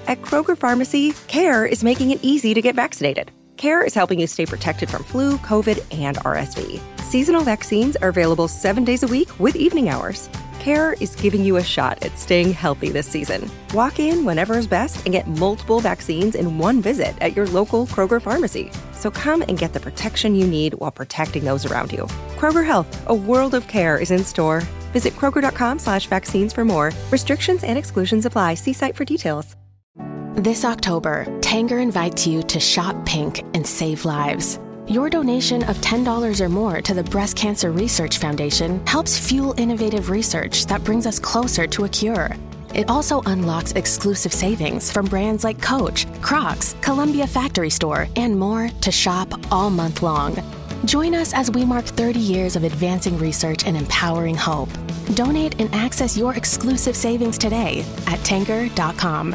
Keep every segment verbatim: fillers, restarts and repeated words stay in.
At Kroger Pharmacy, CARE is making it easy to get vaccinated. CARE is helping you stay protected from flu, COVID, and R S V. Seasonal vaccines are available seven days a week with evening hours. CARE is giving you a shot at staying healthy this season. Walk in whenever is best and get multiple vaccines in one visit at your local Kroger Pharmacy. So come and get the protection you need while protecting those around you. Kroger Health, a world of care is in store. Visit Kroger.com slash vaccines for more. Restrictions and exclusions apply. See site for details. This October, Tanger invites you to shop pink and save lives. Your donation of ten dollars or more to the Breast Cancer Research Foundation helps fuel innovative research that brings us closer to a cure. It also unlocks exclusive savings from brands like Coach, Crocs, Columbia Factory Store, and more to shop all month long. Join us as we mark thirty years of advancing research and empowering hope. Donate and access your exclusive savings today at Tanger dot com.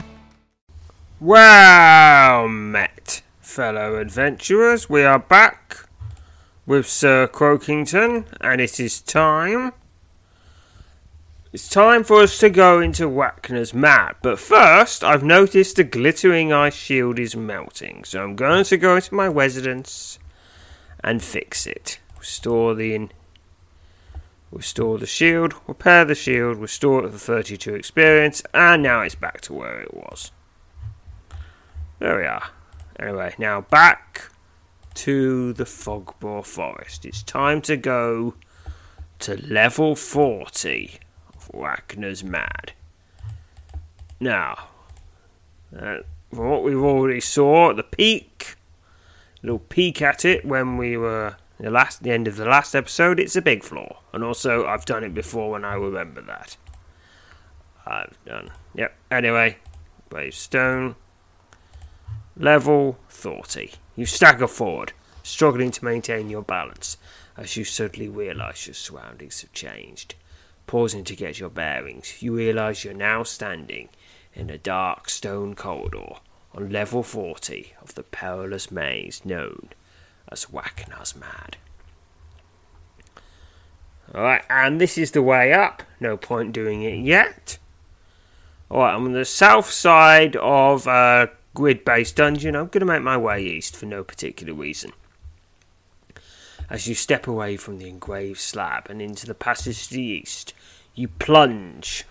Well met, fellow adventurers. We are back with Sir Croakington, and it is time. It's time for us to go into Whackner's Mad. But first, I've noticed the glittering ice shield is melting, so I'm going to go into my residence and fix it. Restore the in- restore the shield, repair the shield, restore it for thirty-two experience, and now it's back to where it was. There we are. Anyway, now back to the Fogbough Forest. It's time to go to level forty of Whackner's Mad. Now, uh, from what we've already saw at the peak, little peek at it when we were the last, the end of the last episode, it's a big floor. And also, I've done it before when I remember that. I've done. Yep. Anyway, brave stone. Level forty. You stagger forward, struggling to maintain your balance, as you suddenly realise your surroundings have changed. Pausing to get your bearings, you realise you're now standing in a dark stone corridor on level forty of the perilous maze known as Whackner's Mad. Alright, and this is the way up. No point doing it yet. Alright, I'm on the south side of uh grid-based dungeon. I'm going to make my way east for no particular reason. As you step away from the engraved slab and into the passage to the east, you plunge.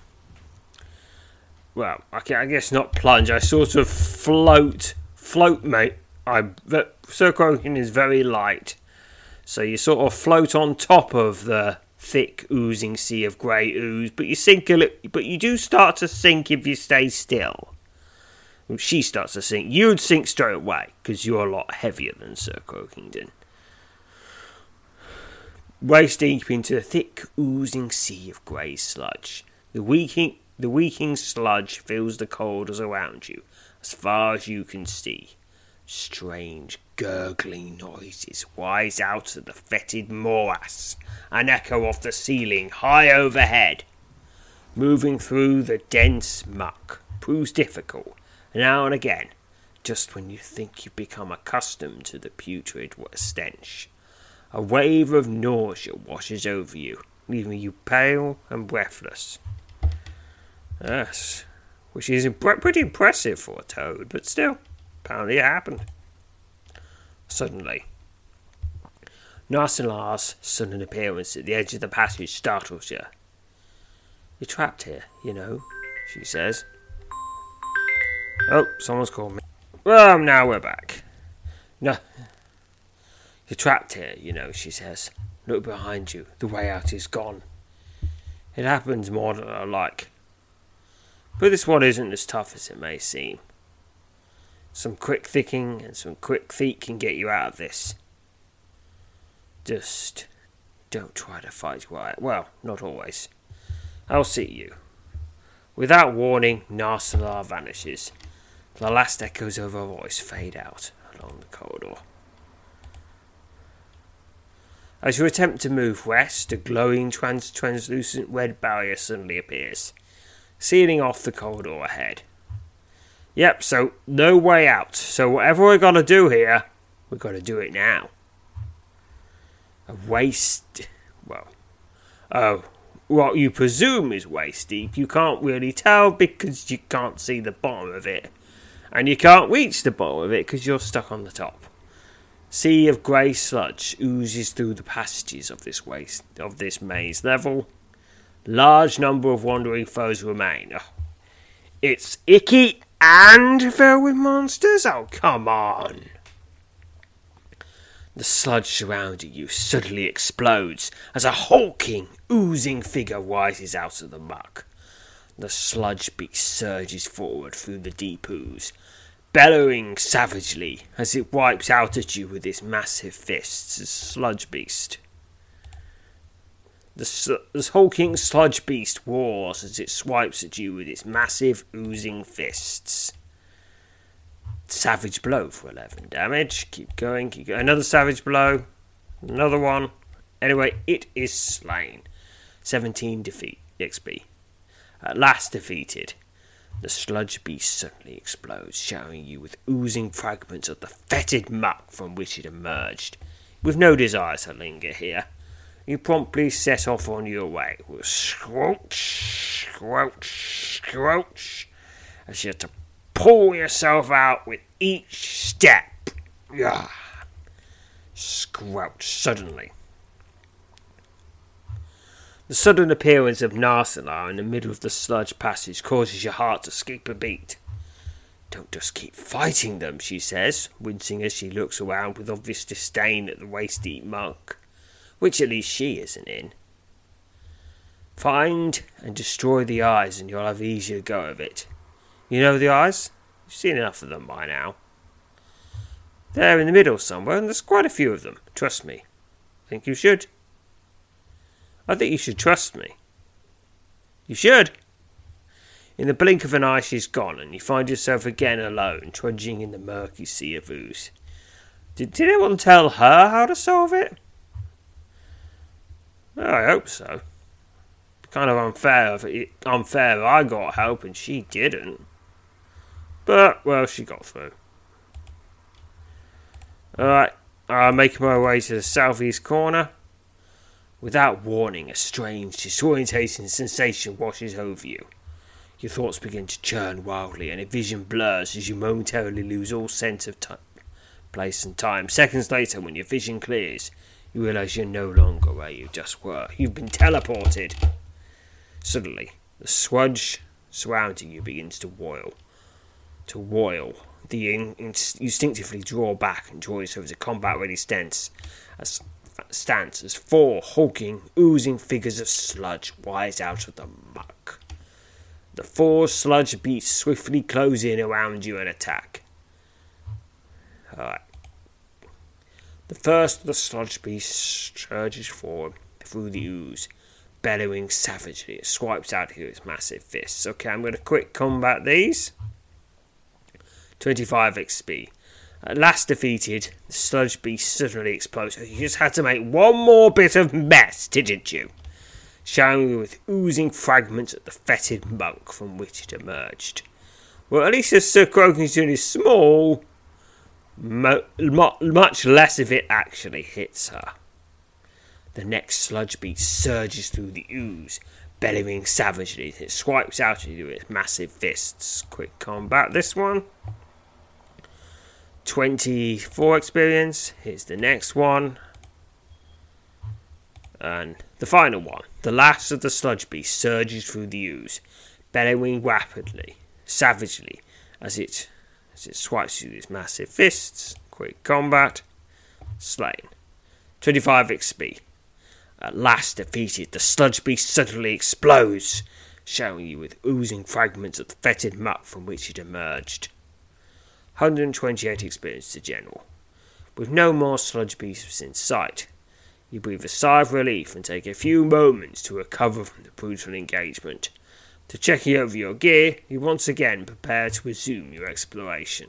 Well, I guess not plunge. I sort of float. Float, mate. I Sir Croakington is very light, so you sort of float on top of the thick oozing sea of grey ooze, but you sink a li- but you do start to sink if you stay still. She starts to sink. You'd sink straight away, because you're a lot heavier than Sir Croakington. Waist deep into the thick, oozing sea of grey sludge. The weakening, the weakening sludge fills the corridors around you, as far as you can see. Strange, gurgling noises rise out of the fetid morass, and echo off the ceiling high overhead. Moving through the dense muck proves difficult. Now and again, just when you think you've become accustomed to the putrid stench, a wave of nausea washes over you, leaving you pale and breathless. Yes, which is pretty impressive for a toad, but still, apparently it happened. Suddenly, Narcilar's sudden appearance at the edge of the passage startles you. You're trapped here, you know, she says. Oh, someone's called me. Well, now we're back. No, you're trapped here, you know, she says. Look behind you. The way out is gone. It happens more than I like. But this one isn't as tough as it may seem. Some quick thinking and some quick feet can get you out of this. Just don't try to fight right. Well, not always. I'll see you. Without warning, Narcilar vanishes. The last echoes of her voice fade out along the corridor. As you attempt to move west, a glowing trans- translucent red barrier suddenly appears, sealing off the corridor ahead. Yep, so no way out. So whatever we're going to do here, we're going to do it now. A waste... Well... Oh, what you presume is waist deep, you can't really tell because you can't see the bottom of it. And you can't reach the bottom of it because you're stuck on the top. Sea of grey sludge oozes through the passages of this waste of this maze level. Large number of wandering foes remain. Oh, it's icky and filled with monsters? Oh, come on. The sludge surrounding you suddenly explodes as a hulking, oozing figure rises out of the muck. The sludge beast surges forward through the deep ooze, bellowing savagely as it wipes out at you with its massive fists. The sludge beast. The, sl- the hulking sludge beast roars as it swipes at you with its massive, oozing fists. Savage blow for eleven damage. Keep going, keep going. Another savage blow. Another one. Anyway, it is slain. seventeen defeat X P. At last defeated, the sludge beast suddenly explodes, showering you with oozing fragments of the fetid muck from which it emerged. With no desire to linger here, you promptly set off on your way with squelch, squelch, squelch, as you have to pull yourself out with each step. Yeah. Squelch suddenly. The sudden appearance of Narcilla in the middle of the sludge passage causes your heart to skip a beat. Don't just keep fighting them, she says, wincing as she looks around with obvious disdain at the waist-deep muck, which at least she isn't in. Find and destroy the eyes and you'll have easier go of it. You know the eyes? You've seen enough of them by now. They're in the middle somewhere, and there's quite a few of them. Trust me. Think you should? I think you should trust me. You should. In the blink of an eye she's gone, and you find yourself again alone, trudging in the murky sea of ooze. Did, did anyone tell her how to solve it? Well, I hope so. Kind of unfair, unfair I got help and she didn't. But, well, she got through. Alright, I'm making my way to the southeast corner. Without warning, a strange, disorientating sensation washes over you. Your thoughts begin to churn wildly, and a vision blurs as you momentarily lose all sense of time, place and time. Seconds later, when your vision clears, you realise you're no longer where you just were. You've been teleported. Suddenly, the sludge surrounding you begins to boil. To roil. The in- instinctively draw back and draw yourself to combat-ready stance as, stance as four hulking, oozing figures of sludge rise out of the muck. The four sludge beasts swiftly close in around you and attack. Alright. The first of the sludge beasts surges forward through the ooze, bellowing savagely. It swipes out here with its massive fists. Okay, I'm going to quick combat these. twenty-five X P. At last defeated, the sludge beast suddenly explodes. You just had to make one more bit of mess, didn't you? Showering you with oozing fragments of the fetid muck from which it emerged. Well, at least as Sir Croakington is small, mo- mo- much less of it actually hits her. The next sludge beast surges through the ooze, bellowing savagely. It swipes out at you with its massive fists. Quick combat this one. twenty-four experience. Here's the next one. And the final one. The last of the sludge beasts surges through the ooze, bellowing rapidly, savagely, as it as it swipes you with its massive fists. Quick combat. Slain. twenty-five X P. At last defeated, the sludge beast suddenly explodes, showering you with oozing fragments of the fetid muck from which it emerged. one hundred twenty-eight experience to general. With no more sludge beasts in sight, you breathe a sigh of relief and take a few moments to recover from the brutal engagement. To checking over your gear, you once again prepare to resume your exploration.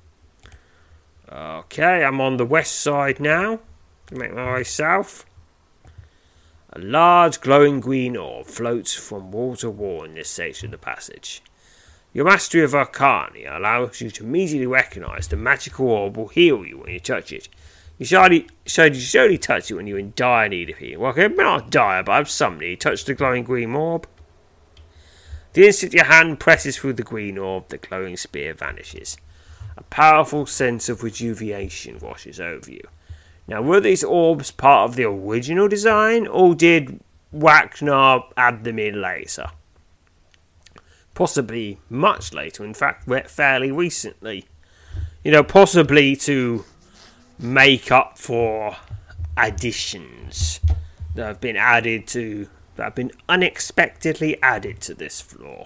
Okay, I'm on the west side now. Make my way south. A large glowing green orb floats from wall to wall in this section of the passage. Your mastery of Arcana allows you to immediately recognise the magical orb will heal you when you touch it. You surely, showed you surely touched it when you were in dire need of healing. Well, okay, not dire, but I've some need. Touch the glowing green orb. The instant your hand presses through the green orb, the glowing spear vanishes. A powerful sense of rejuvenation washes over you. Now, were these orbs part of the original design, or did Wagner add them in later? Possibly much later, in fact, fairly recently. You know, possibly to make up for additions that have been added to, that have been unexpectedly added to this floor.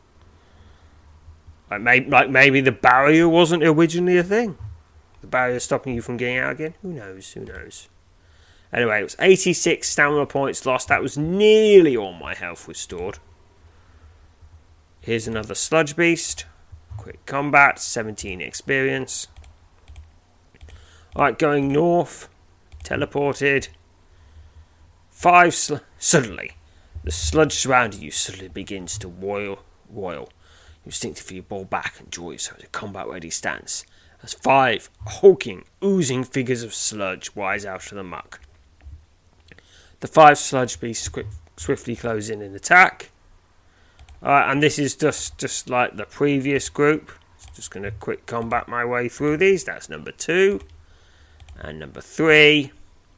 Like maybe, like maybe the barrier wasn't originally a thing. The barrier stopping you from getting out again? Who knows? Who knows? Anyway, it was eighty-six stamina points lost. That was nearly all my health restored. Here's another Sludge Beast. Quick combat, seventeen experience. Alright, going north. Teleported. Five sl- Suddenly, the sludge surrounding you suddenly begins to roil. roil. You instinctively ball back and draw yourself to combat-ready stance, as five hulking, oozing figures of sludge rise out of the muck. The five sludge beasts quick, swiftly close in and attack. Uh, and this is just, just like the previous group. Just going to quick combat my way through these. That's number two. And number three.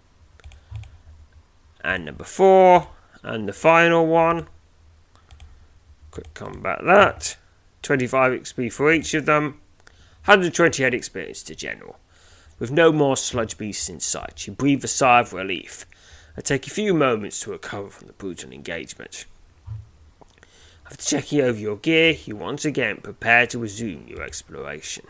And number four. And the final one. Quick combat that. twenty-five X P for each of them. one hundred twenty-eight experience to general. With no more sludge beasts in sight, you breathe a sigh of relief and take a few moments to recover from the brutal engagement. After checking over your gear, you once again prepare to resume your exploration.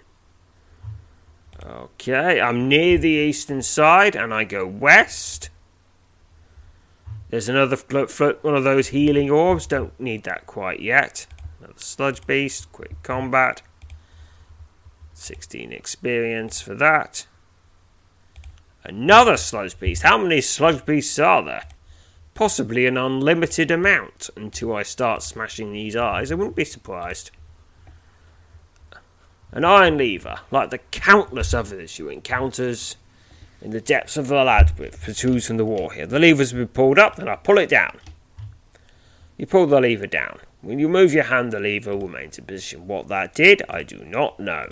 Okay, I'm near the eastern side and I go west. There's another float, float, one of those healing orbs. Don't need that quite yet. Another sludge beast, quick combat. sixteen experience for that. Another sludge beast. How many sludge beasts are there? Possibly an unlimited amount until I start smashing these eyes. I wouldn't be surprised. An iron lever, like the countless others you encounters in the depths of the labyrinth, protrudes from the wall here. The lever's been pulled up, and I pull it down. You pull the lever down. When you move your hand, the lever remains in position. What that did, I do not know.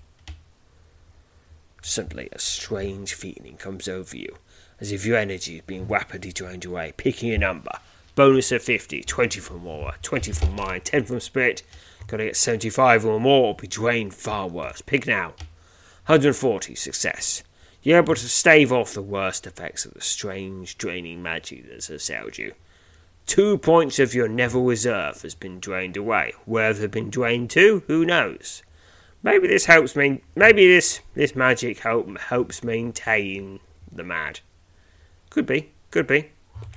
Suddenly, a strange feeling comes over you, as if your energy is being rapidly drained away. Picking a number. Bonus of fifty, twenty from aura, twenty from mind, ten from spirit. Gotta get seventy-five or more, or be drained far worse. Pick now. one hundred forty, success. You're able to stave off the worst effects of the strange, draining magic that has assailed you. Two points of your Neville reserve has been drained away. Where they've been drained to, who knows? Maybe this helps me. Maybe this this magic help helps maintain the mad. Could be. Could be.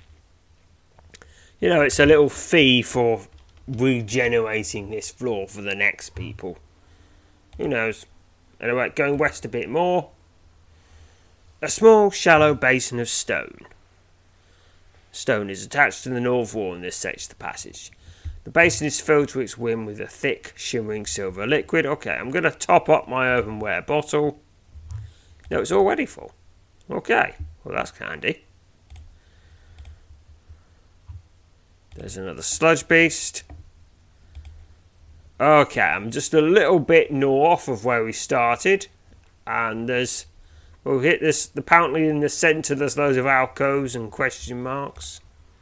You know, it's a little fee for regenerating this floor for the next people. Who knows? Anyway, going west a bit more. A small, shallow basin of stone. Stone is attached to the north wall in this section of the passage. The basin is filled to its rim with a thick, shimmering silver liquid. Okay, I'm going to top up my earthenware bottle. No, it's already full. Okay, well that's handy. There's another sludge beast. Okay, I'm just a little bit north of where we started. And there's... We'll hit this... Apparently in the centre there's loads of alcoves and question marks.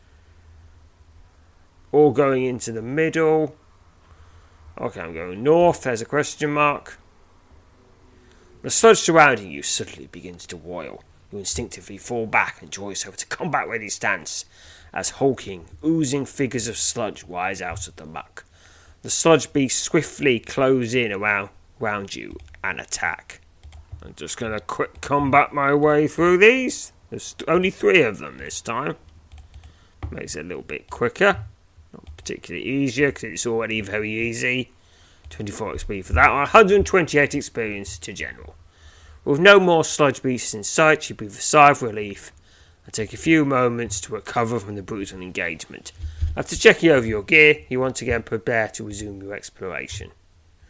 All going into the middle. Okay, I'm going north. There's a question mark. The sludge surrounding you suddenly begins to roil. You instinctively fall back and draw yourself to combat-ready stance as hulking, oozing figures of sludge rise out of the muck. The sludge beasts swiftly close in around, around you and attack. I'm just going to quick combat my way through these. There's only three of them this time. Makes it a little bit quicker. Not particularly easier because it's already very easy. twenty-four X P for that. one hundred twenty-eight experience to general. With no more sludge beasts in sight, you breathe a sigh of relief and take a few moments to recover from the brutal engagement. After checking over your gear, you once again prepare to resume your exploration.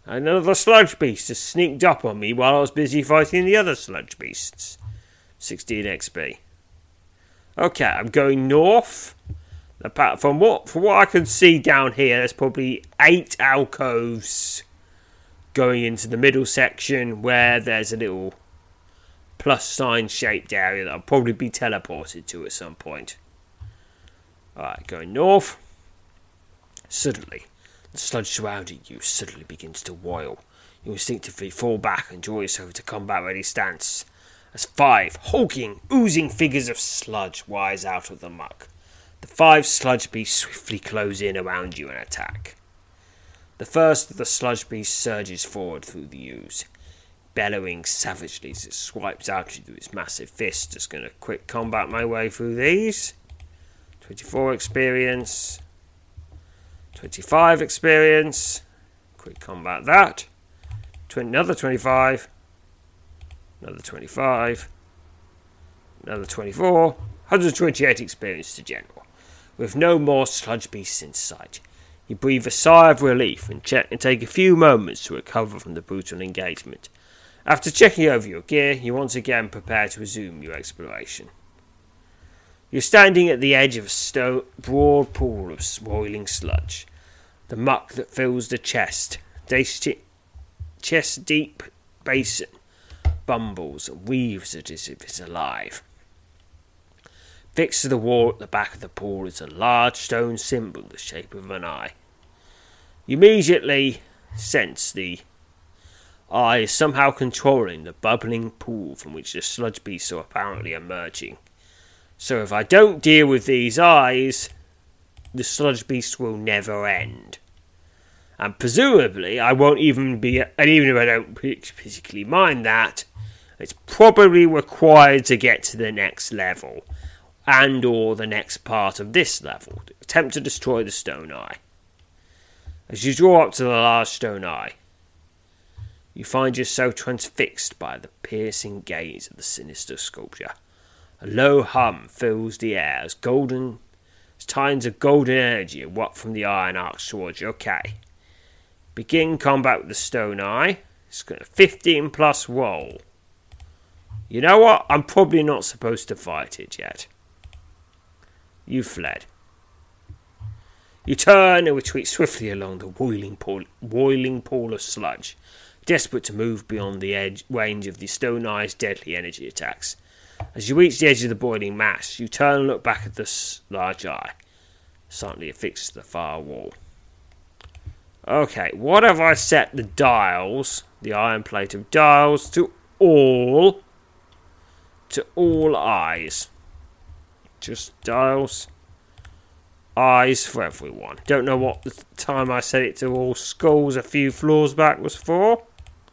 Another sludge beast has sneaked up on me while I was busy fighting the other sludge beasts. sixteen X P. Okay, I'm going north. From what, from what I can see down here, there's probably eight alcoves going into the middle section where there's a little plus sign shaped area that I'll probably be teleported to at some point. Alright, going north. Suddenly, the sludge surrounding you suddenly begins to boil. You instinctively fall back and draw yourself to combat-ready stance as five hulking, oozing figures of sludge rise out of the muck. The five sludge beasts swiftly close in around you and attack. The first of the sludge beasts surges forward through the ooze, bellowing savagely as it swipes out you with its massive fist. Just going to quick combat my way through these. twenty-four experience. twenty-five experience. Quick combat that. Another twenty-five. Another twenty-five. Another twenty-four. one hundred twenty-eight experience to general. With no more sludge beasts in sight, you breathe a sigh of relief and check and take a few moments to recover from the brutal engagement. After checking over your gear, you once again prepare to resume your exploration. You're standing at the edge of a sto- broad pool of boiling sludge. The muck that fills the chest, chest-deep basin, bumbles and weaves it as if it's alive. Fixed to the wall at the back of the pool is a large stone symbol the shape of an eye. You immediately sense the eye is somehow controlling the bubbling pool from which the sludge beasts are apparently emerging. So if I don't deal with these eyes, the sludge beasts will never end. And presumably, I won't even be, and even if I don't particularly mind that, it's probably required to get to the next level, and or the next part of this level, to attempt to destroy the stone eye. As you draw up to the large stone eye, you find yourself transfixed by the piercing gaze of the sinister sculpture. A low hum fills the air as golden, as tines of golden energy erupt from the eye and arcs towards you. Okay. Begin combat with the stone eye. It's got a fifteen plus roll. You know what? I'm probably not supposed to fight it yet. You fled. You turn and retreat swiftly along the boiling pool, boiling pool of sludge, desperate to move beyond the edge range of the stone eye's deadly energy attacks. As you reach the edge of the boiling mass, you turn and look back at the large eye, silently affixed to the far wall. Okay, what have I set the dials, the iron plate of dials, to all, to all eyes? Just dials, eyes for everyone. Don't know what the time I set it to all skulls a few floors back was for.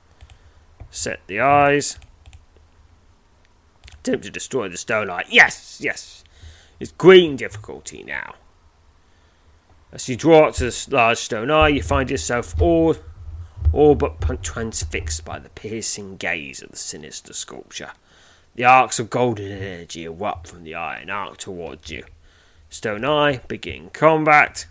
Set the eyes. Attempt to destroy the stone eye. Yes, yes. It's green difficulty now. As you draw up to the large stone eye, you find yourself all, all but transfixed by the piercing gaze of the sinister sculpture. The arcs of golden energy erupt from the eye and arc towards you. Stone eye, begin combat.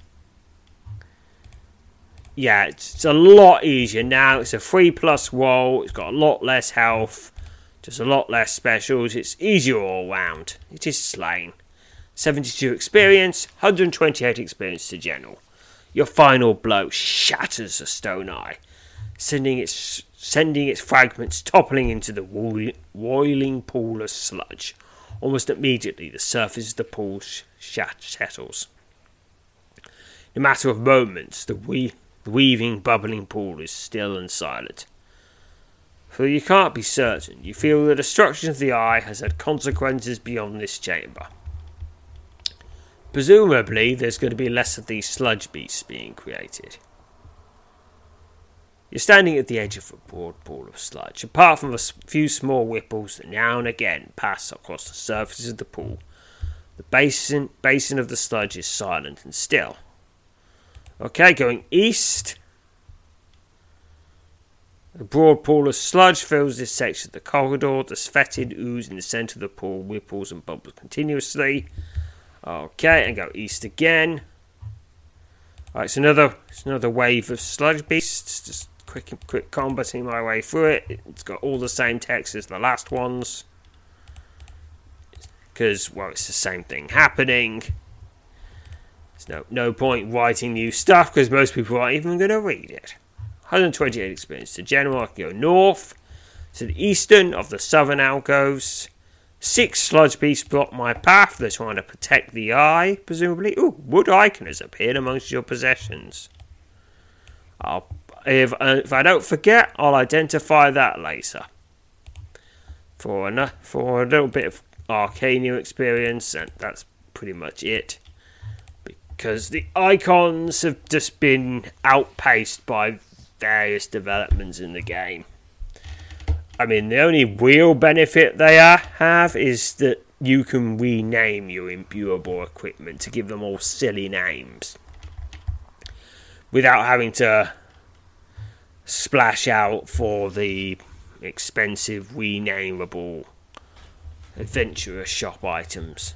Yeah, it's, it's a lot easier now. It's a three plus roll. It's got a lot less health. Just a lot less specials. It's easier all round. It is slain. seventy-two experience, one hundred twenty-eight experience to general. Your final blow shatters the stone eye, sending its sending its fragments toppling into the boiling pool of sludge. Almost immediately, the surface of the pool sh- settles. In a matter of moments, the, we- the weaving, bubbling pool is still and silent. For you can't be certain, you feel the destruction of the eye has had consequences beyond this chamber. Presumably, there's going to be less of these sludge beasts being created. You're standing at the edge of a broad pool of sludge. Apart from a few small ripples that now and again pass across the surface of the pool, the basin, basin of the sludge is silent and still. Okay, going east. A broad pool of sludge fills this section of the corridor. The fetid ooze in the centre of the pool ripples and bubbles continuously. Okay, and go east again. Alright, it's another, it's another wave of sludge beasts. Just quick, quick combating my way through it. It's got all the same text as the last ones. Because, well, it's the same thing happening. There's no, no point writing new stuff because most people aren't even going to read it. one hundred twenty-eight experience to general. I can go north to the eastern of the southern alcoves. Six sludge beasts block my path. They're trying to protect the eye, presumably. Ooh, wood icon has appeared amongst your possessions. I'll, if, uh, if I don't forget, I'll identify that later. For a, for a little bit of Arcania experience, and that's pretty much it. Because the icons have just been outpaced by various developments in the game. I mean, the only real benefit they are, have is that you can rename your imbuable equipment to give them all silly names without having to splash out for the expensive renameable adventurer shop items.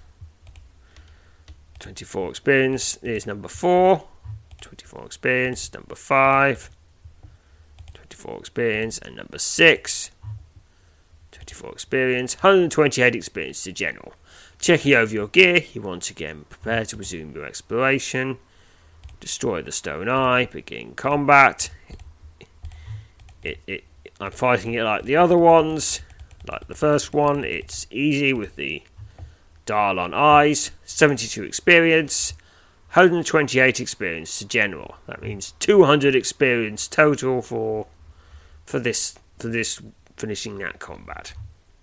twenty-four experience is number four. twenty-four experience, number five. twenty-four experience, and number six. twenty-four experience, one hundred twenty-eight experience to general. Checking over your gear, you once again prepare to resume your exploration. Destroy the stone eye, begin combat. It, it, I'm fighting it like the other ones. Like the first one, it's easy with the dial on eyes. seventy-two experience, one hundred twenty-eight experience to general. That means two hundred experience total for for this for this finishing that combat.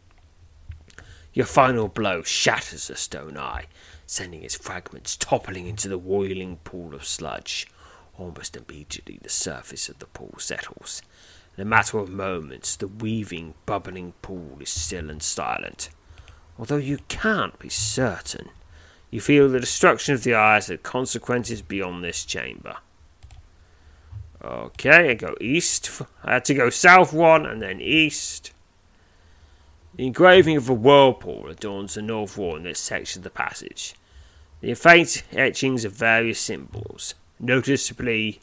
Your final blow shatters the stone eye, sending its fragments toppling into the roiling pool of sludge. Almost immediately the surface of the pool settles. In a matter of moments, the weaving, bubbling pool is still and silent. Although you can't be certain, you feel the destruction of the eye has had consequences beyond this chamber. Okay, I go east. I had to go south one and then east. The engraving of a whirlpool adorns the north wall in this section of the passage. The faint etchings of various symbols, noticeably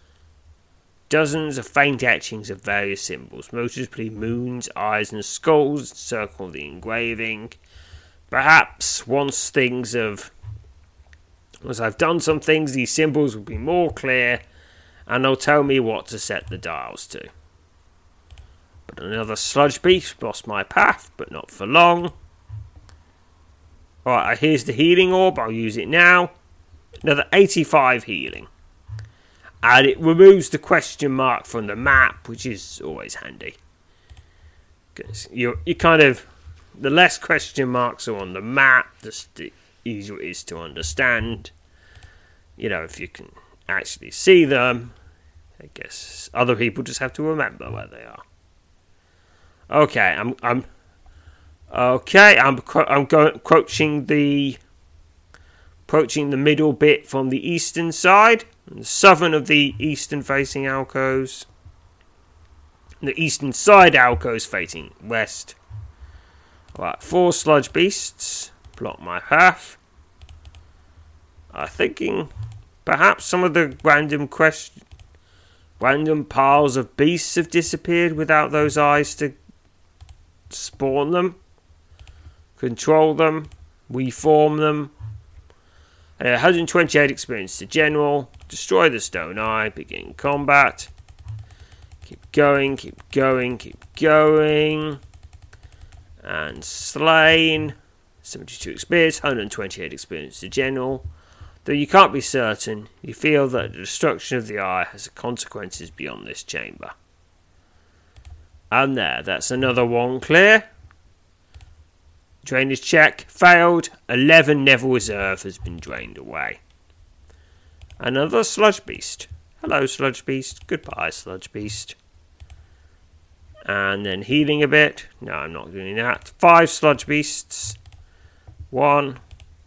dozens of faint etchings of various symbols, noticeably moons, eyes and skulls circle the engraving. Perhaps once things have, once I've done some things, these symbols will be more clear and they'll tell me what to set the dials to. But another sludge beast lost my path, but not for long. Alright, here's the healing orb, I'll use it now. Another eighty-five healing. And it removes the question mark from the map, which is always handy. Because you you kind of, the less question marks are on the map, the easier it is to understand. You know, if you can actually see them, I guess other people just have to remember where they are. Okay, I'm I'm okay. I'm I'm going approaching the approaching the middle bit from the eastern side, the southern of the eastern facing alcoves. The eastern side alcoves facing west. Right, four sludge beasts block my path. I'm thinking perhaps some of the random question, random piles of beasts have disappeared without those eyes to spawn them, control them, reform them. Uh, one hundred twenty-eight experience to general. Destroy the stone eye. Begin combat. Keep going, keep going, keep going. And slain. seventy-two experience. one hundred twenty-eight experience to general. Though you can't be certain, you feel that the destruction of the eye has consequences beyond this chamber. And there, that's another one clear. Drainage check failed. eleven Neville Reserve has been drained away. Another sludge beast. Hello, sludge beast. Goodbye, sludge beast. And then healing a bit. No, I'm not doing that. Five sludge beasts. One.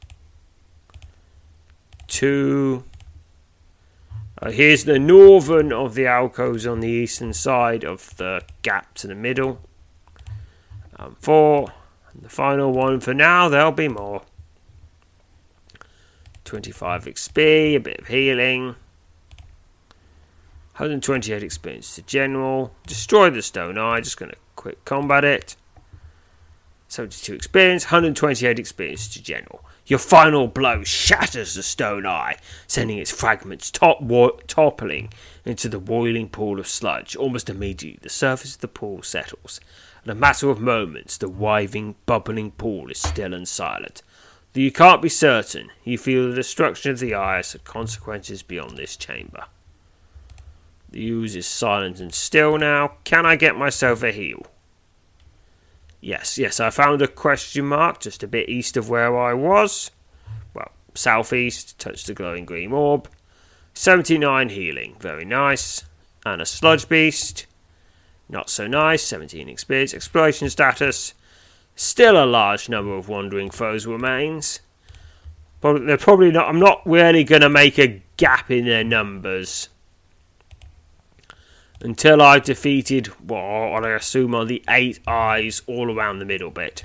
Two. Uh, here's the northern of the alcoves on the eastern side of the gap to the middle. Um, four. And the final one for now, there'll be more. twenty-five X P, a bit of healing. one hundred twenty-eight experience to general. Destroy the stone eye. Just going to quick combat it. seventy-two experience. one hundred twenty-eight experience to general. Your final blow shatters the stone eye, sending its fragments top wo- toppling into the boiling pool of sludge. Almost immediately, the surface of the pool settles. In a matter of moments, the writhing, bubbling pool is still and silent. Though you can't be certain, you feel the destruction of the eye has consequences beyond this chamber. The ooze is silent and still now. Can I get myself a heal? Yes, yes, I found a question mark just a bit east of where I was. Well, southeast, touch the glowing green orb. seventy-nine healing, very nice. And a sludge beast, not so nice, seventeen experience. Exploration status, still a large number of wandering foes remains. But they're probably not, I'm not really going to make a gap in their numbers until I've defeated what I assume are the eight eyes all around the middle bit.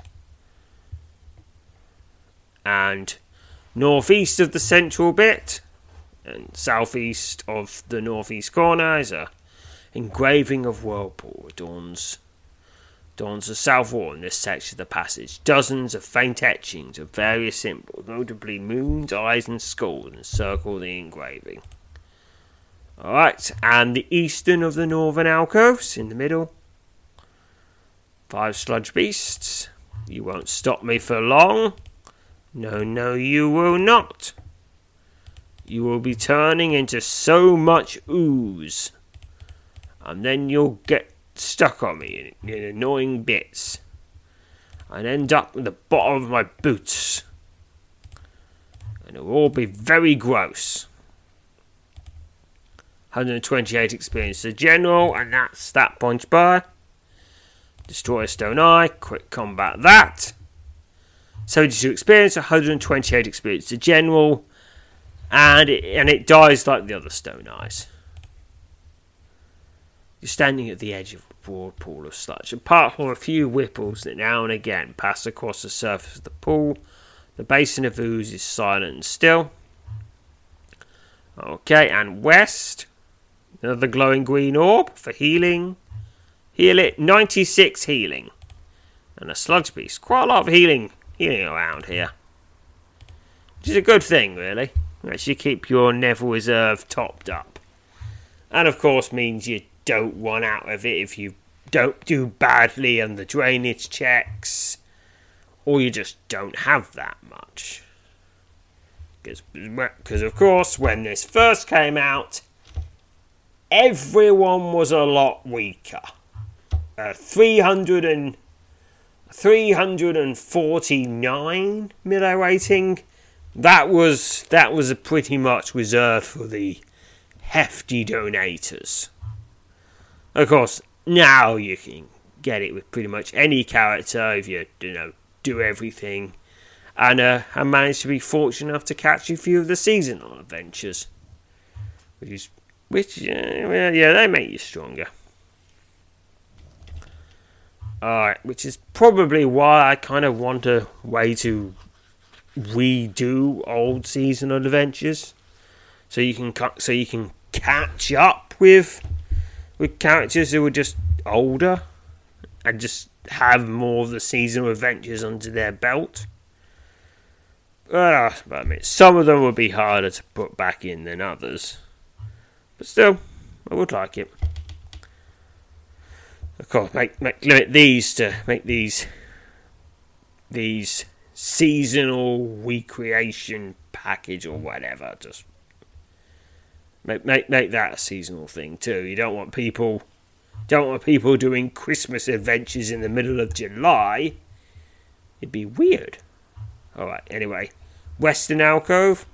And northeast of the central bit, and southeast of the northeast corner, is a engraving of Whirlpool. Adorns, adorns the south wall in this section of the passage. Dozens of faint etchings of various symbols, notably moons, eyes and skulls, encircle the engraving. Alright, and the eastern of the northern alcoves, in the middle. Five sludge beasts. You won't stop me for long. No, no, you will not. You will be turning into so much ooze. And then you'll get stuck on me in, in annoying bits. And end up at the bottom of my boots. And it will all be very gross. one hundred twenty-eight experience to general, and that's that punch bar. Destroy a stone eye, quick combat that. seventy-two experience, one hundred twenty-eight experience to general, and it, and it dies like the other stone eyes. You're standing at the edge of a broad pool of sludge. Apart from a few ripples that now and again pass across the surface of the pool, the basin of ooze is silent and still. Okay, and west. Another glowing green orb for healing. Heal it, ninety-six healing. And a sludge beast. Quite a lot of healing healing around here. Which is a good thing, really. Actually keep your Neville Reserve topped up. And of course means you don't run out of it if you don't do badly on the drainage checks. Or you just don't have that much. Because of course, when this first came out, everyone was a lot weaker. Uh, three hundred and three hundred forty-nine mid-A rating. That was that was a pretty much reserved for the hefty donators. Of course, now you can get it with pretty much any character if you you know do everything, and uh, and manage to be fortunate enough to catch a few of the seasonal adventures, which is. Which, uh, well, yeah, they make you stronger. Alright, which is probably why I kind of want a way to redo old seasonal adventures, so you can so you can catch up with with characters who are just older and just have more of the seasonal adventures under their belt. Uh, but I mean, some of them would be harder to put back in than others. But still, I would like it. Of course, make, make limit these to make these these seasonal recreation package or whatever. Just make make make that a seasonal thing too. You don't want people don't want people doing Christmas adventures in the middle of July. It'd be weird. All right. Anyway, Western Alcove.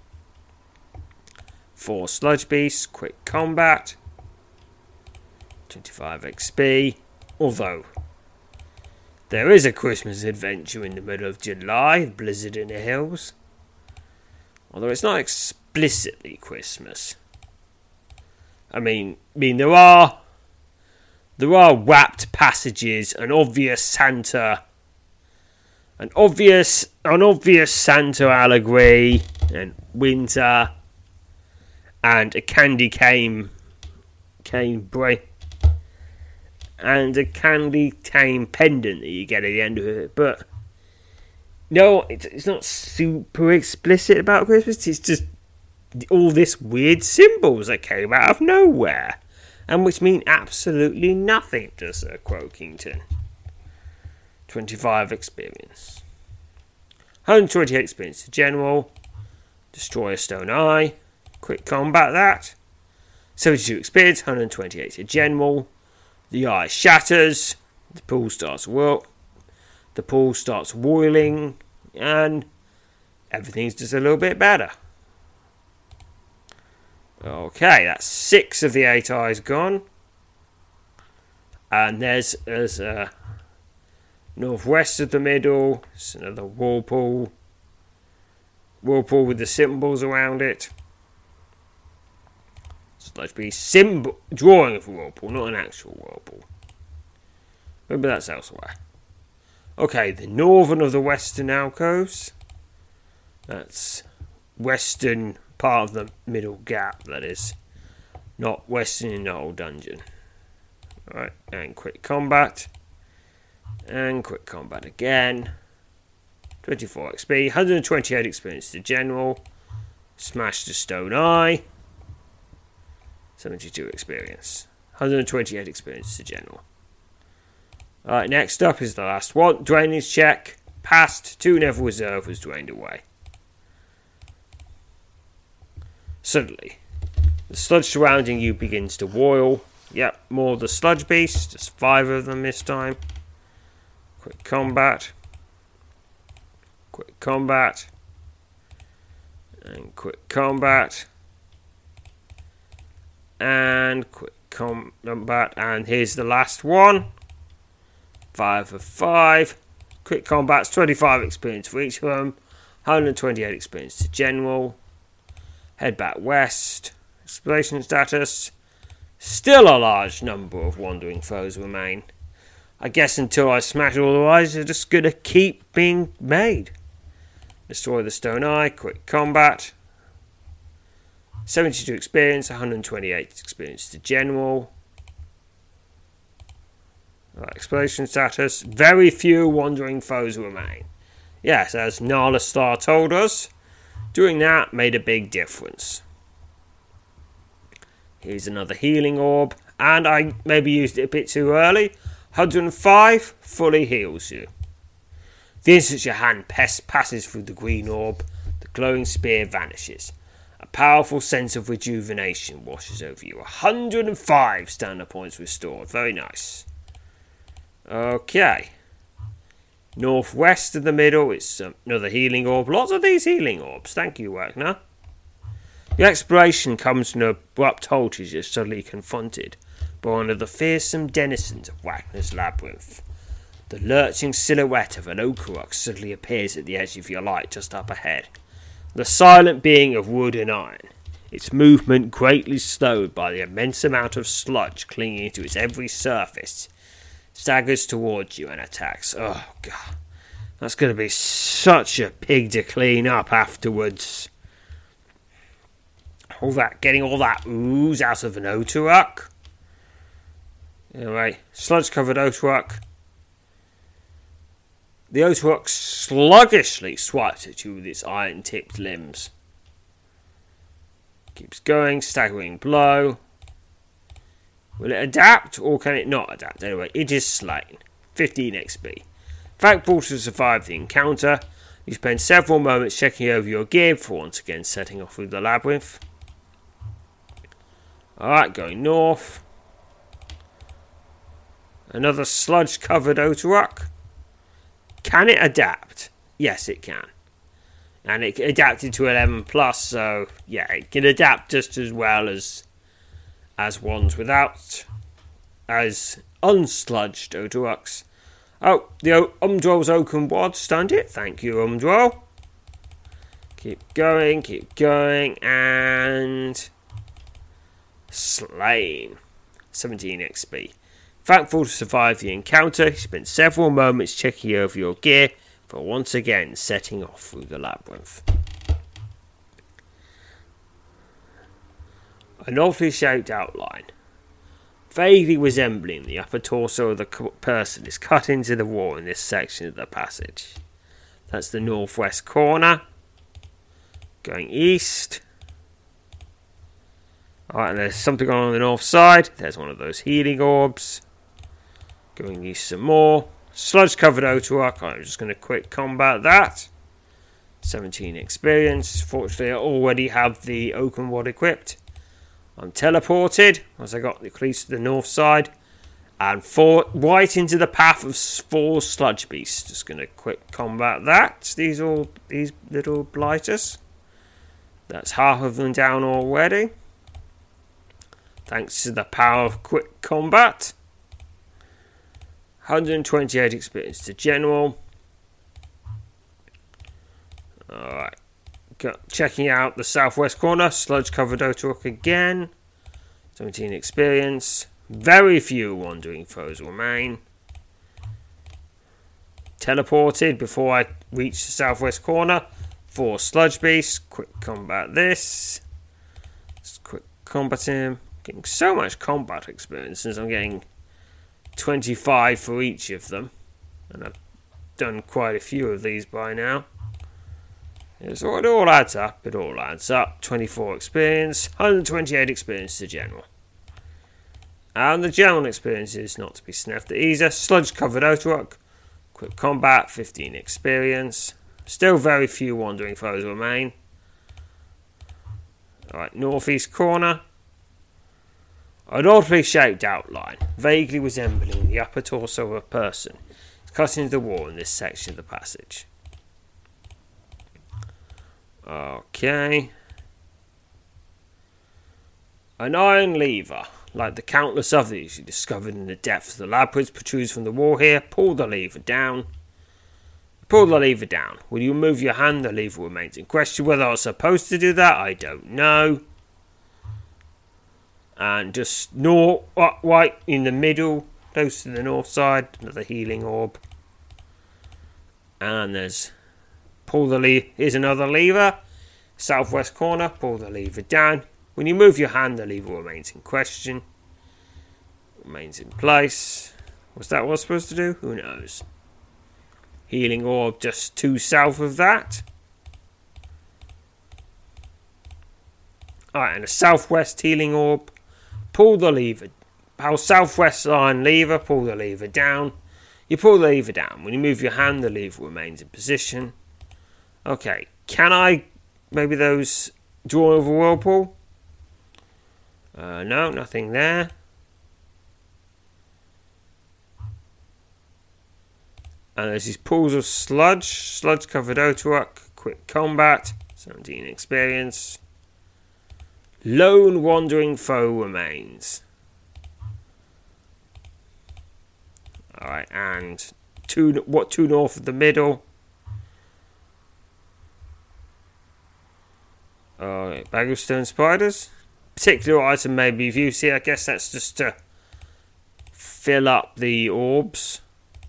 Four sludge beasts, quick combat, twenty-five X P, although there is a Christmas adventure in the middle of July, Blizzard in the Hills, although it's not explicitly Christmas. I mean, I mean there are there are wrapped passages, an obvious Santa, an obvious an obvious Santa allegory, and winter. And a candy cane cane brain and a candy cane pendant that you get at the end of it. But no, it's, it's not super explicit about Christmas. It's just all this weird symbols that came out of nowhere and which mean absolutely nothing to Sir Croakington. twenty-five experience. one hundred twenty-eight experience to General. Destroy a stone eye. Quick combat that. seventy-two experience. one hundred twenty-eight to General. The eye shatters. The pool starts wo- The pool starts boiling. And everything's just a little bit better. Okay, that's six of the eight eyes gone. And there's, there's uh, northwest of the middle. It's another whirlpool. Whirlpool with the symbols around it. So that'd be symbol drawing of a whirlpool, not an actual whirlpool. Maybe that's elsewhere. Okay, the northern of the western alcoves. That's western part of the middle gap, that is. Not western in the whole dungeon. Alright, and quick combat. And quick combat again. twenty-four X P. one hundred twenty-eight experience to General. Smash the stone eye. seventy-two experience. one hundred twenty-eight experience to General. Alright, next up is the last one. Drainage check. Passed. Two Neville Reserve was drained away. Suddenly, the sludge surrounding you begins to boil. Yep, more of the sludge beasts. Just five of them this time. Quick combat. Quick combat. And quick combat. And quick combat. And here's the last one. Five of five. Quick combat's twenty-five experience for each of them. one hundred twenty-eight experience to General. Head back west. Exploration status. Still a large number of wandering foes remain. I guess until I smash all the eyes, they're just going to keep being made. Destroy the stone eye. Quick combat. seventy-two experience. one hundred twenty-eight experience to General. Right, exploration status. Very few wandering foes remain. Yes, as Nala Star told us, doing that made a big difference. Here's another healing orb. And I maybe used it a bit too early. one hundred five fully heals you. The instant your hand pass- passes through the green orb, the glowing spear vanishes. A powerful sense of rejuvenation washes over you. one hundred five stamina points restored. Very nice. Okay. Northwest of the middle, it's another healing orb. Lots of these healing orbs. Thank you, Wagner. The exploration comes to an abrupt halt as you're suddenly confronted by one of the fearsome denizens of Wagner's labyrinth. The lurching silhouette of an Okarok suddenly appears at the edge of your light just up ahead. The silent being of wood and iron, its movement greatly slowed by the immense amount of sludge clinging to its every surface, staggers towards you and attacks. Oh, God. That's going to be such a pig to clean up afterwards. All that, getting all that ooze out of an Otarok. Anyway, sludge-covered Otarok. The Otarok sluggishly swipes at you with its iron-tipped limbs. Keeps going, staggering blow. Will it adapt or can it not adapt? Anyway, it is slain. fifteen X P. Thankful to survive the encounter, you spend several moments checking over your gear before once again setting off through the labyrinth. Alright, going north. Another sludge-covered Otarok. Can it adapt? Yes, it can. And it adapted to eleven plus, so yeah, it can adapt just as well as as ones without, as unsludged Otaroks. Oh, the o- Umdrol's Oaken Wad stunned it. Thank you, Umdrol. Keep going, keep going, and slain. seventeen X P. Thankful to survive the encounter, you spent several moments checking over your gear for once again setting off through the labyrinth. An oddly shaped outline. vaguely resembling the upper torso of the person is cut into the wall in this section of the passage. That's the northwest corner. Going east. Alright, and there's something on the north side. There's one of those healing orbs. Going east some more. Sludge covered Otawak. I'm just going to quick combat that. seventeen experience. Fortunately, I already have the Oakenwad equipped. I'm teleported once I got at least to the north side, and for, right into the path of four sludge beasts. Just going to quick combat that. These all these little blighters. That's half of them down already. Thanks to the power of quick combat. one hundred twenty-eight experience to general. Alright. Checking out the southwest corner. Sludge covered Otawak again. seventeen experience. Very few wandering foes remain. Teleported before I reach the southwest corner. Four sludge beasts. Quick combat this. Just quick combat him. Getting so much combat experience since I'm getting twenty-five for each of them. And I've done quite a few of these by now. So it all adds up, it all adds up. twenty-four experience, one hundred twenty-eight experience to general. And the general experience is not to be sniffed at either. Sludge covered Otawak, quick combat, fifteen experience. Still very few wandering foes remain. Alright, northeast corner. An oddly shaped outline, vaguely resembling the upper torso of a person, is cut into the wall in this section of the passage. Okay. An iron lever, like the countless others you discovered in the depths of the labyrinth, protrudes from the wall here. Pull the lever down. Pull the lever down. Will you move your hand? The lever remains in question. Whether I was supposed to do that, I don't know. And just north, right in the middle, close to the north side, another healing orb. And there's pull the lever. Here's another lever. Southwest corner. Pull the lever down. When you move your hand, the lever remains in question. Remains in place. Was that what I was supposed to do? Who knows? Healing orb just to south of that. Alright, and a southwest healing orb. Pull the lever. Our southwest line lever. Pull the lever down. You pull the lever down. When you move your hand, the lever remains in position. Okay, can I maybe those draw over whirlpool? Uh, no, nothing there. And there's these pools of sludge. Sludge covered Otawak. Quick combat. seventeen experience. Lone wandering foe remains. Alright, and two, what two north of the middle? Alright, bag of stone spiders. Particular item may be used here. I guess that's just to fill up the orbs.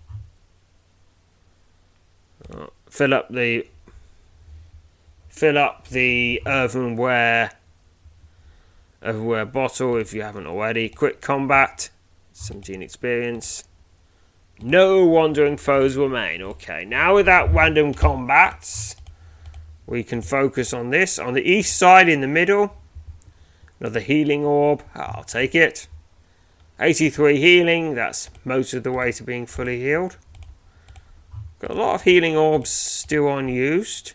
Uh, fill up the fill up the earthenware earthenware bottle if you haven't already. Quick combat. seventeen experience. No wandering foes remain. Okay, now without random combats, we can focus on this. On the east side in the middle, another healing orb. I'll take it. eighty-three healing. That's most of the way to being fully healed. Got a lot of healing orbs still unused.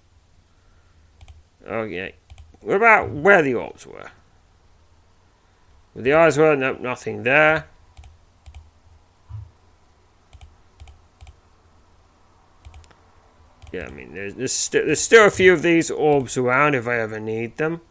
Okay. What about where the orbs were? Where the eyes were? Nope, nothing there. Yeah, I mean, there's, there's, st- there's still a few of these orbs around if I ever need them.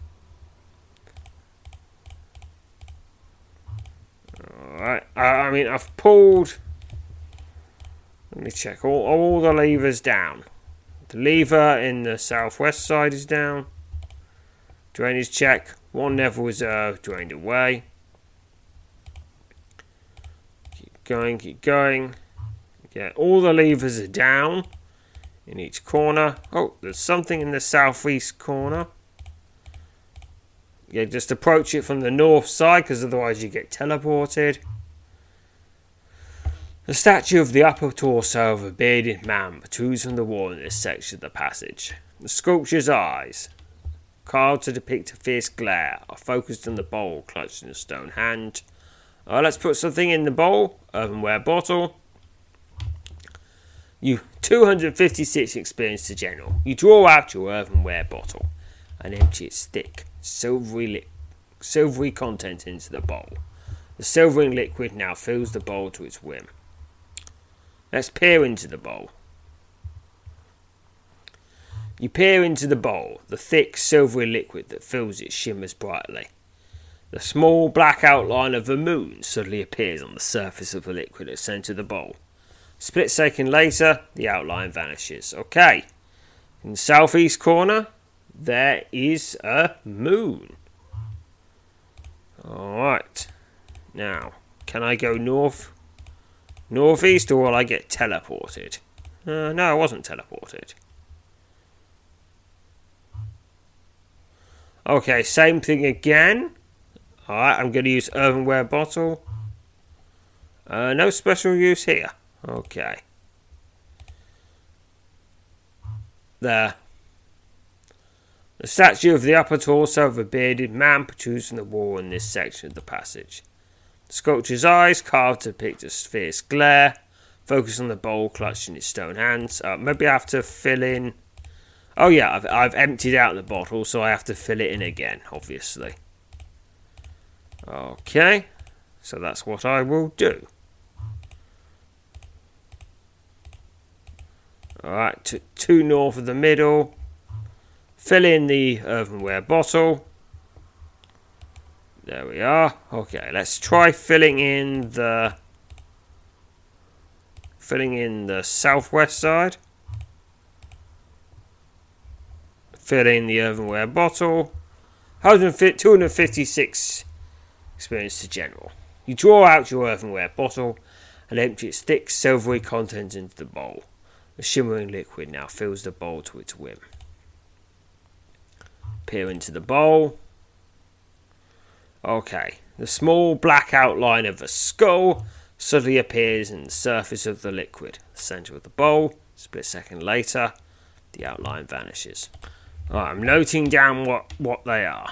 Alright, I, I mean, I've pulled... Let me check. All, all the levers down. The lever in the southwest side is down. Drainage check. One level reserve drained away. Keep going, keep going. Yeah, all the levers are down in each corner. Oh, there's something in the southeast corner. Yeah, just approach it from the north side, because otherwise you get teleported. The statue of the upper torso of a bearded man protrudes from the wall in this section of the passage. The sculpture's eyes, carved to depict a fierce glare, are focused on the bowl clutched in a stone hand. Uh, let's put something in the bowl. Earthenware bottle. You two hundred fifty-six experience to general. You draw out your earthenware bottle and empty its thick, silvery, li- silvery content into the bowl. The silvering liquid now fills the bowl to its rim. Let's peer into the bowl. You peer into the bowl. The thick, silvery liquid that fills it shimmers brightly. The small black outline of the moon suddenly appears on the surface of the liquid at the centre of the bowl. A split second later, the outline vanishes. Okay. In the southeast corner, there is a moon. Alright. Now, can I go north? Northeast, or will I get teleported? Uh, no, I wasn't teleported. Okay, same thing again. Alright, I'm going to use earthenware bottle. Uh, no special use here. Okay. There. The statue of the upper torso of a bearded man protrudes from the wall in this section of the passage. The sculpture's eyes, carved to depict a fierce glare, focus on the bowl clutched in its stone hands. Uh, maybe I have to fill in... Oh yeah, I've, I've emptied out the bottle, so I have to fill it in again, obviously. Okay, so that's what I will do. Alright, to, two north of the middle. Fill in the earthenware bottle. There we are. Okay, let's try filling in the filling in the southwest side. Fill in the earthenware bottle. two hundred fifty-six experience to general. You draw out your earthenware bottle and empty its thick silvery contents into the bowl. The shimmering liquid now fills the bowl to its rim. Peer into the bowl. Okay, the small black outline of a skull suddenly appears in the surface of the liquid. The centre of the bowl. Split second later, the outline vanishes. Alright, I'm noting down what, what they are.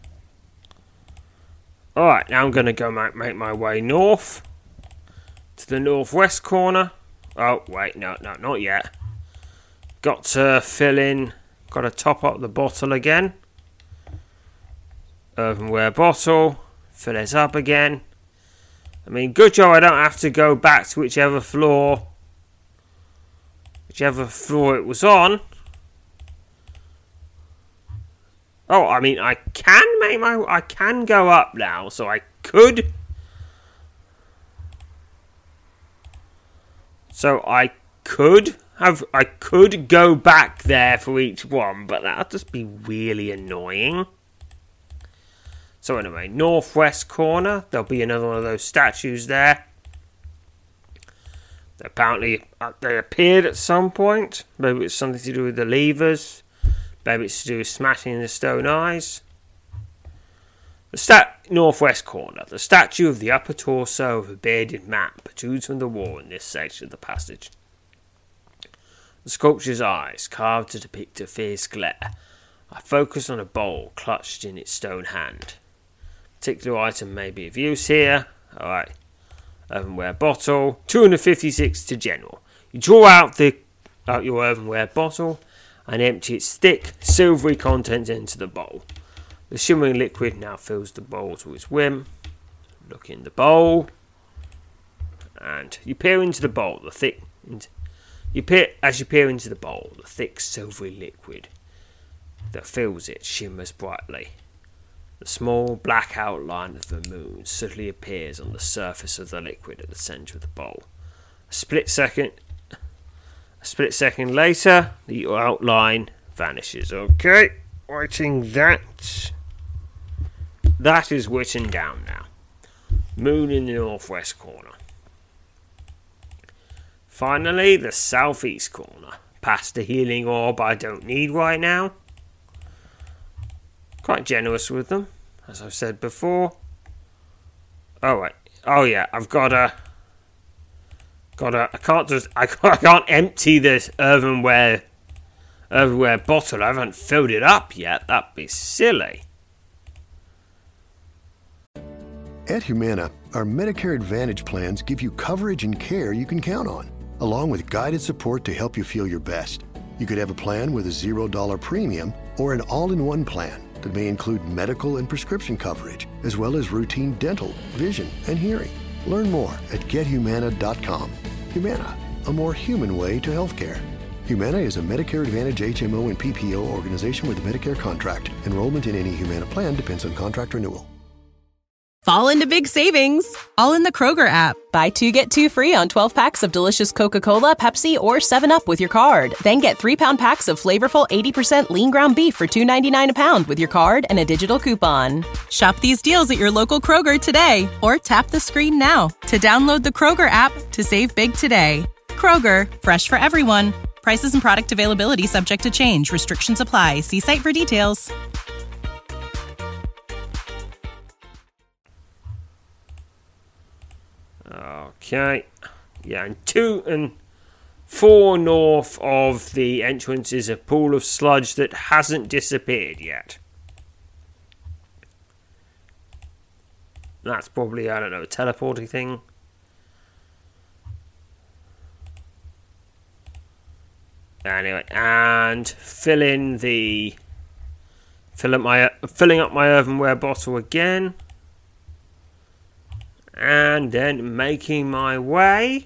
Alright, now I'm going to go make, make my way north to the northwest corner. Oh, wait, no, no, not yet. Got to fill in, got to top up the bottle again. Earthenware bottle, fill it up again. I mean, good job I don't have to go back to whichever floor, whichever floor it was on. Oh, I mean, I can make my, I can go up now, so I could. So I could have, I could go back there for each one, but that'll just be really annoying. So anyway, northwest corner, there'll be another one of those statues there. Apparently, uh, they appeared at some point. Maybe it's something to do with the levers. Maybe it's to do with smashing the stone eyes. The stat northwest corner. The statue of the upper torso of a bearded man protrudes from the wall in this section of the passage. The sculpture's eyes, carved to depict a fierce glare, are focused on a bowl clutched in its stone hand. A particular item may be of use here. Alright. Earthenware bottle. two hundred fifty-six to general. You draw out the out your earthenware bottle and empty its thick, silvery contents into the bowl. The shimmering liquid now fills the bowl to its rim. Look in the bowl, and you peer into the bowl. The thick, you peer as you peer into the bowl. The thick, silvery liquid that fills it shimmers brightly. The small black outline of the moon suddenly appears on the surface of the liquid at the centre of the bowl. A split second, a split second later, the outline vanishes. Okay, writing that. That is written down now. Moon in the northwest corner. Finally, the southeast corner. Past the healing orb I don't need right now. Quite generous with them. as I've said before. Oh wait, oh yeah, I've got a, got a. I can't just, I can't, I can't empty this earthenware, earthenware bottle. I haven't filled it up yet. That'd be silly. At Humana, our Medicare Advantage plans give you coverage and care you can count on, along with guided support to help you feel your best. You could have a plan with a zero dollar premium or an all-in-one plan that may include medical and prescription coverage, as well as routine dental, vision, and hearing. Learn more at get humana dot com. Humana, a more human way to healthcare. Humana is a Medicare Advantage H M O and P P O organization with a Medicare contract. Enrollment in any Humana plan depends on contract renewal. Fall into big savings, all in the Kroger app. Buy two, get two free on twelve packs of delicious Coca-Cola, Pepsi, or seven up with your card. Then get three-pound packs of flavorful eighty percent lean ground beef for two ninety-nine a pound with your card and a digital coupon. Shop these deals at your local Kroger today, or tap the screen now to download the Kroger app to save big today. Kroger, fresh for everyone. Prices and product availability subject to change. Restrictions apply. See site for details. Okay, yeah, and two and four north of the entrance is a pool of sludge that hasn't disappeared yet. That's probably, I don't know, a teleporting thing. Anyway, and fill in the fill up my filling up my earthenware bottle again. And then making my way,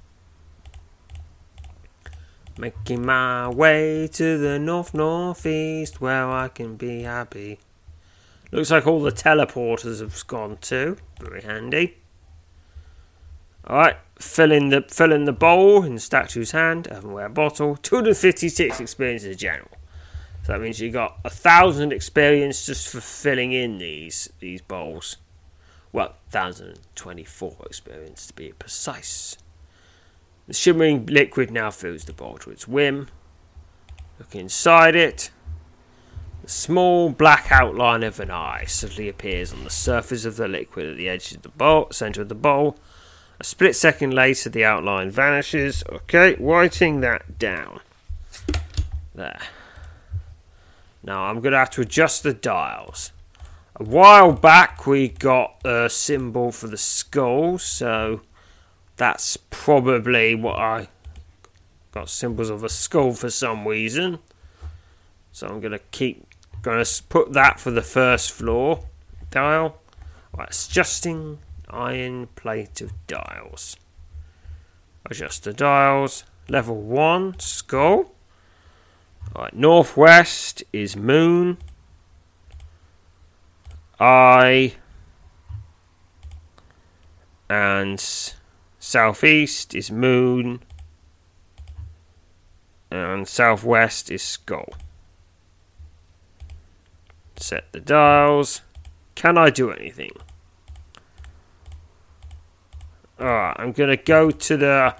making my way to the north northeast where I can be happy. Looks like all the teleporters have gone too. Very handy. Alright, fill in the fill in the bowl in the statue's hand, earthenware bottle, two hundred fifty-six experience in general. So that means you got a thousand experience just for filling in these these bowls. Well, one thousand twenty-four experience to be precise. The shimmering liquid now fills the bowl to its whim. Look inside it. The small black outline of an eye suddenly appears on the surface of the liquid at the edge of the bowl, centre of the bowl. A split second later, the outline vanishes. Okay, writing that down. There. Now I'm going to have to adjust the dials. A while back we got a symbol for the skull, so that's probably what I got, symbols of a skull for some reason. So I'm gonna keep gonna put that for the first floor dial. Right, adjusting iron plate of dials. Adjust the dials. Level one, skull. Right, northwest is moon. Eye, and southeast is moon, and southwest is skull. Set the dials. Can I do anything? Alright, I'm going to go to the...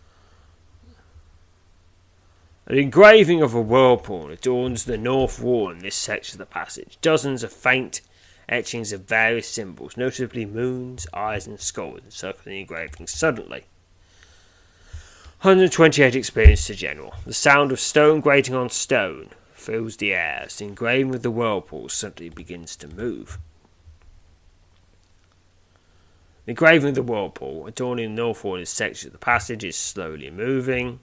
An engraving of a whirlpool adorns the north wall in this section of the passage. Dozens of faint etchings of various symbols, notably moons, eyes, and skulls, encircle the engraving. Suddenly, one hundred twenty-eight experience to general. The sound of stone grating on stone fills the air as the engraving of the whirlpool suddenly begins to move. The engraving of the whirlpool, adorning the north wall in this section of the passage, is slowly moving.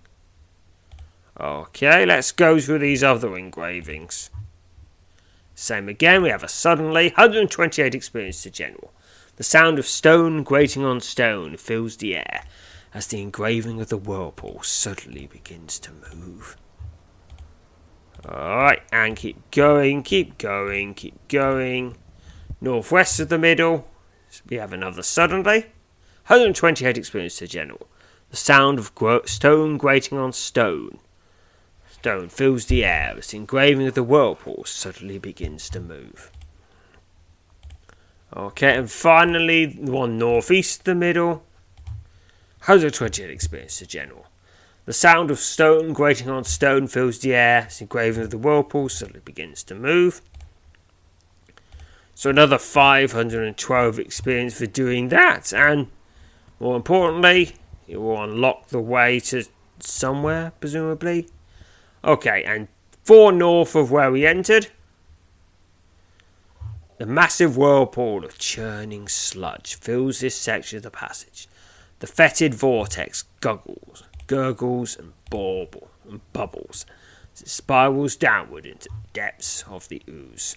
Okay, let's go through these other engravings. Same again, we have a suddenly, one hundred twenty-eight experience to general. The sound of stone grating on stone fills the air as the engraving of the whirlpool suddenly begins to move. Alright, and keep going, keep going, keep going. Northwest of the middle, we have another suddenly. one hundred twenty-eight experience to general. The sound of gro- stone grating on stone. Stone fills the air as the engraving of the whirlpool suddenly begins to move. Okay, and finally, the one northeast of the middle. one hundred twenty-eight experience to general. The sound of stone grating on stone fills the air as the engraving of the whirlpool suddenly begins to move. So another five hundred twelve experience for doing that, and more importantly, it will unlock the way to somewhere, presumably. Okay, and four north of where we entered, the massive whirlpool of churning sludge fills this section of the passage. The fetid vortex guggles, gurgles and, bauble, and bubbles as it spirals downward into the depths of the ooze.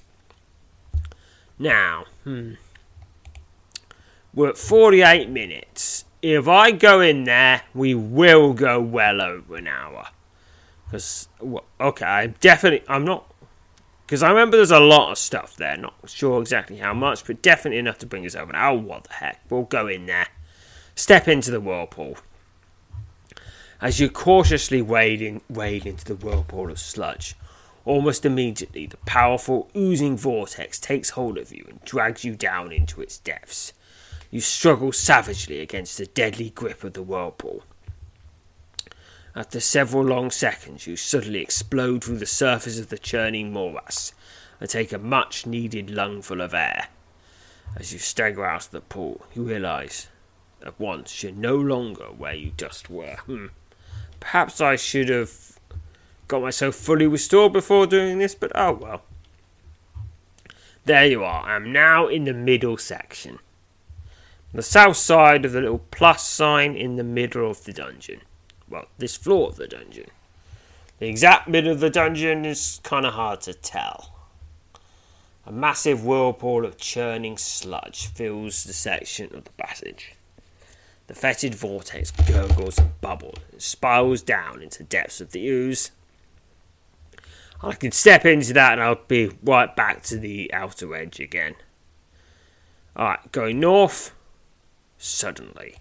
Now, hmm, we're at forty-eight minutes. If I go in there, we will go well over an hour. Because, okay, I'm definitely, I'm not, because I remember there's a lot of stuff there, not sure exactly how much, but definitely enough to bring us over an hour. What the heck, we'll go in there. Step into the whirlpool. As you cautiously wade, in, wade into the whirlpool of sludge, almost immediately the powerful oozing vortex takes hold of you and drags you down into its depths. You struggle savagely against the deadly grip of the whirlpool. After several long seconds, you suddenly explode through the surface of the churning morass and take a much-needed lungful of air. As you stagger out of the pool, you realise at once you're no longer where you just were. Hmm. Perhaps I should have got myself fully restored before doing this, but oh well. There you are. I'm now in the middle section. The south side of the little plus sign in the middle of the dungeon. Well, this floor of the dungeon. The exact middle of the dungeon is kind of hard to tell. A massive whirlpool of churning sludge fills the section of the passage. The fetid vortex gurgles and bubbles and spirals down into the depths of the ooze. I can step into that and I'll be right back to the outer edge again. Alright, going north. Suddenly,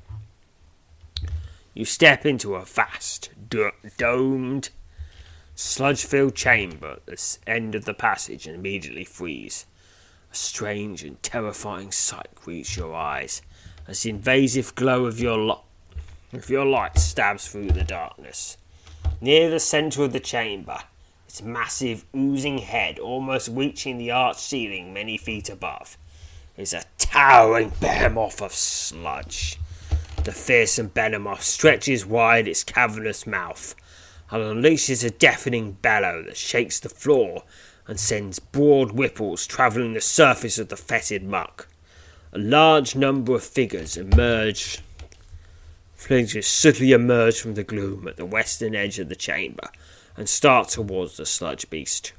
you step into a vast, d- domed, sludge-filled chamber at the end of the passage and immediately freeze. A strange and terrifying sight greets your eyes as the invasive glow of your, lo- of your light stabs through the darkness. Near the centre of the chamber, its massive, oozing head almost reaching the arched ceiling many feet above, is a towering behemoth of sludge. The fearsome behemoth stretches wide its cavernous mouth and unleashes a deafening bellow that shakes the floor and sends broad ripples travelling the surface of the fetid muck. A large number of figures emerge, figures suddenly emerge from the gloom at the western edge of the chamber and start towards the sludge beast.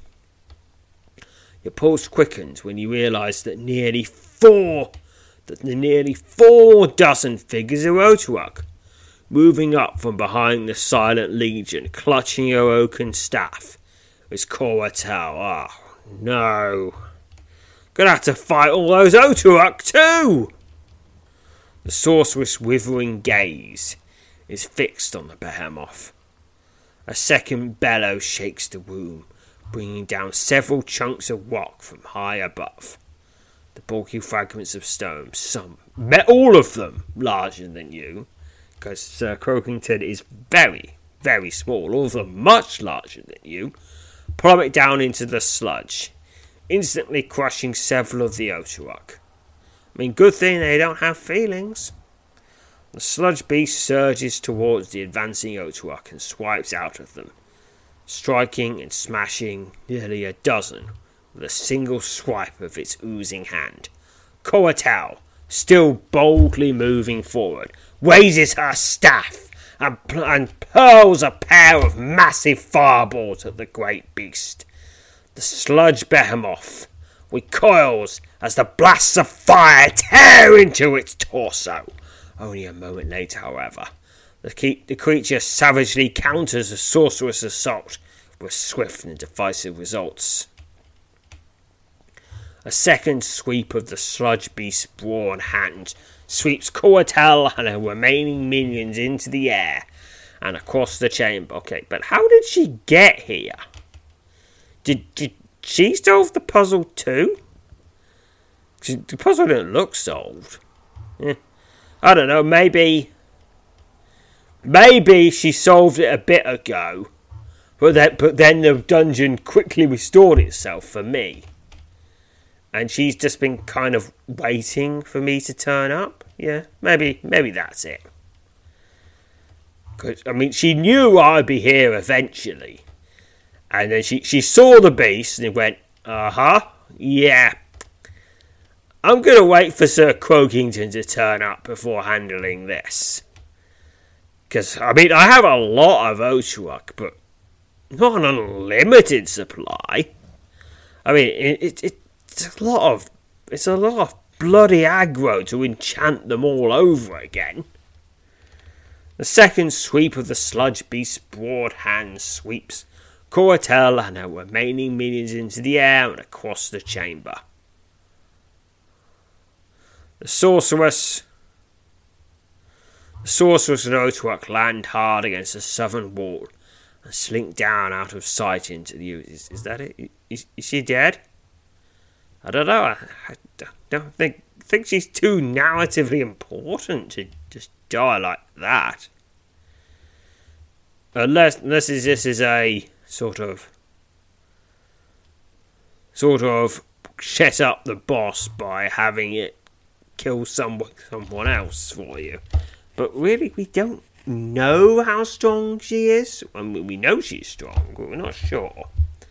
Your pulse quickens when you realise that nearly four, that the nearly four dozen figures of Otuak, moving up from behind the silent legion, clutching your oaken staff, is Coratel. Oh no! Gonna have to fight all those Otuak too! The sorceress' withering gaze is fixed on the behemoth. A second bellow shakes the room, bringing down several chunks of rock from high above. The bulky fragments of stone, some, all of them, larger than you, because Sir Croakington is very, very small, all of them much larger than you, plummet down into the sludge, instantly crushing several of the Otuak. I mean, good thing they don't have feelings. The sludge beast surges towards the advancing Otuak and swipes out of them, striking and smashing nearly a dozen with a single swipe of its oozing hand. Coratel, still boldly moving forward, raises her staff and, pl- and hurls a pair of massive fireballs at the great beast. The sludge behemoth recoils as the blasts of fire tear into its torso. Only a moment later, however, the, ke- the creature savagely counters the sorceress' assault with swift and decisive results. A second sweep of the sludge beast's broad hand sweeps Coratel and her remaining minions into the air and across the chamber. Okay, but how did she get here? Did, did she solve the puzzle too? The puzzle didn't look solved. Eh. I don't know, maybe... Maybe she solved it a bit ago, but then, but then the dungeon quickly restored itself for me. And she's just been kind of waiting for me to turn up. Yeah, maybe maybe that's it. Cause, I mean, she knew I'd be here eventually. And then she, she saw the beast and went, uh-huh, yeah. I'm going to wait for Sir Croakington to turn up before handling this. Because, I mean, I have a lot of Otuak, but not an unlimited supply. I mean, it, it, it It's a lot of, it's a lot of bloody aggro to enchant them all over again. The second sweep of the sludge beast's broad hand sweeps Coratel and her remaining minions into the air and across the chamber. The sorceress, the sorceress and Otuak land hard against the southern wall and slink down out of sight into the ooze. Is, is that it? Is, is she dead? I don't know. I, I don't think think she's too narratively important to just die like that. Unless, unless this is a sort of sort of set up the boss by having it kill someone someone else for you. But really, we don't know how strong she is. I mean, we know she's strong, but we're not sure.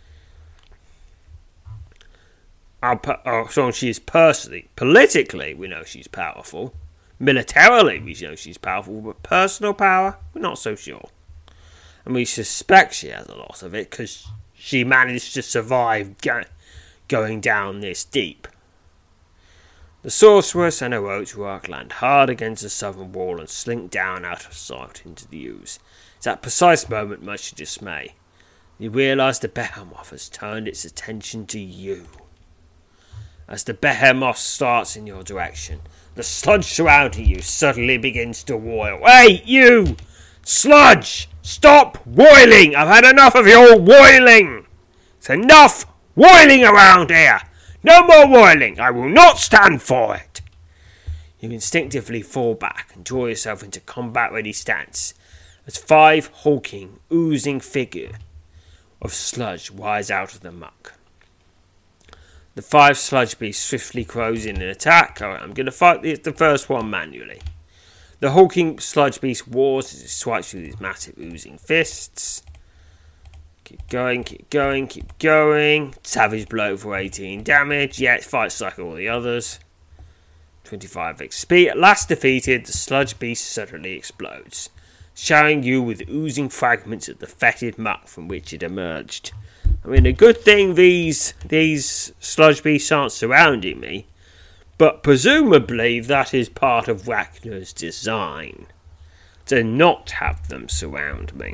How, how strong she is personally. Politically, we know she's powerful. Militarily, we know she's powerful. But personal power, we're not so sure. And we suspect she has a lot of it because she managed to survive go- going down this deep. The sorceress and her Otuak land hard against the southern wall and slink down out of sight into the ooze. It's at that precise moment, much to dismay, you realise the behemoth has turned its attention to you. As the behemoth starts in your direction, the sludge surrounding you suddenly begins to boil. Hey, you! Sludge! Stop boiling! I've had enough of your boiling! It's enough boiling around here! No more boiling! I will not stand for it! You instinctively fall back and draw yourself into combat-ready stance as five hulking, oozing figure of sludge rise out of the muck. The five sludge beasts swiftly close in an attack. Alright, I'm going to fight the, the first one manually. The hulking sludge beast wars as it swipes with his massive oozing fists. Keep going, keep going, keep going. Savage blow for eighteen damage. Yeah, it fights like all the others. twenty-five X P. At last defeated, the sludge beast suddenly explodes, showering you with oozing fragments of the fetid muck from which it emerged. I mean, a good thing these these sludge beasts aren't surrounding me, but presumably that is part of Wagner's design, to not have them surround me.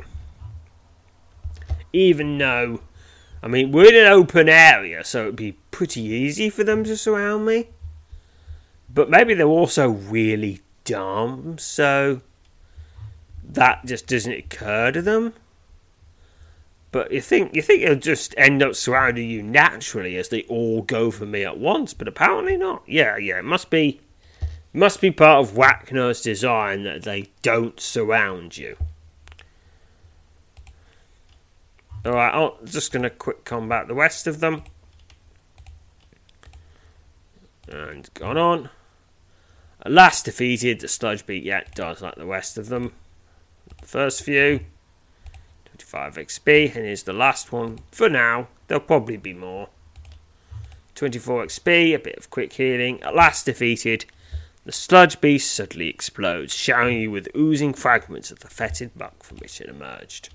Even though, I mean, we're in an open area, so it'd be pretty easy for them to surround me. But maybe they're also really dumb, so that just doesn't occur to them. But you think you think it'll just end up surrounding you naturally as they all go for me at once, but apparently not. Yeah, yeah, it must be must be part of Wagner's design that they don't surround you. Alright, I'm just going to quick combat the rest of them. And gone on. At last defeated, the sludge beat yet does like the rest of them. First few. twenty-five X P, and here's the last one. For now, there'll probably be more. twenty-four X P, a bit of quick healing. At last defeated, the sludge beast suddenly explodes, showering you with oozing fragments of the fetid muck from which it emerged.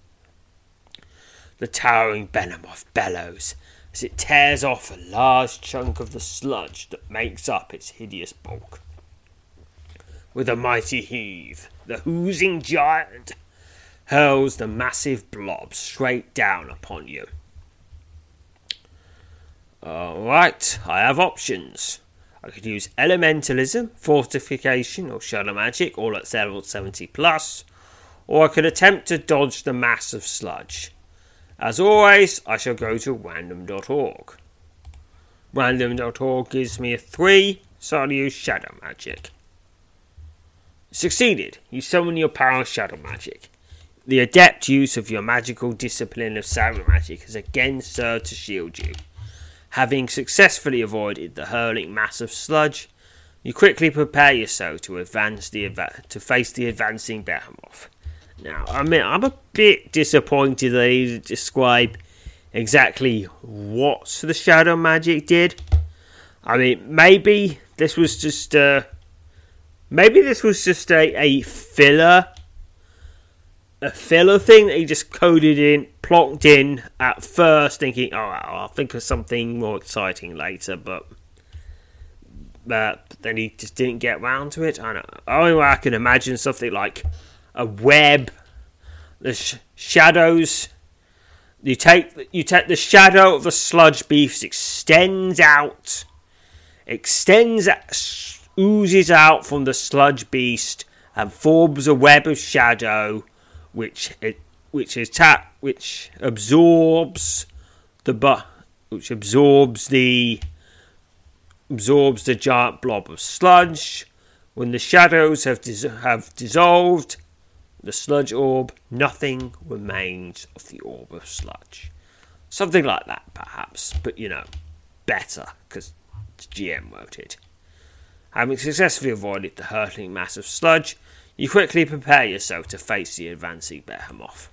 The towering behemoth bellows as it tears off a large chunk of the sludge that makes up its hideous bulk. With a mighty heave, the oozing giant hurls the massive blob straight down upon you. Alright, I have options. I could use Elementalism, Fortification, or Shadow Magic, all at level seventy plus, or I could attempt to dodge the mass of sludge. As always, I shall go to random dot org. random dot org gives me a three, so I'll use Shadow Magic. Succeeded. You summon your power of Shadow Magic. The adept use of your magical discipline of Shadow Magic has again served to shield you. Having successfully avoided the hurling mass of sludge, you quickly prepare yourself to advance the adva- to face the advancing behemoth. Now, I mean, I'm a bit disappointed that he didn't describe exactly what the shadow magic did. I mean, maybe this was just uh, maybe this was just a, a filler, a filler thing that he just coded in, plonked in at first, thinking, "Oh, I'll think of something more exciting later," but. But then he just didn't get round to it. I don't know. Only way I can imagine something like a web. The sh- shadows. You take you take the shadow of the sludge beast, extends out, extends, oozes out from the sludge beast, and forms a web of shadow, which it which is ta- which absorbs the bu- which absorbs the. absorbs the giant blob of sludge. When the shadows have dis- have dissolved the sludge orb, nothing remains of the orb of sludge. Something like that, perhaps, but you know, better, because G M wrote it. Having successfully avoided the hurtling mass of sludge, you quickly prepare yourself to face the advancing behemoth.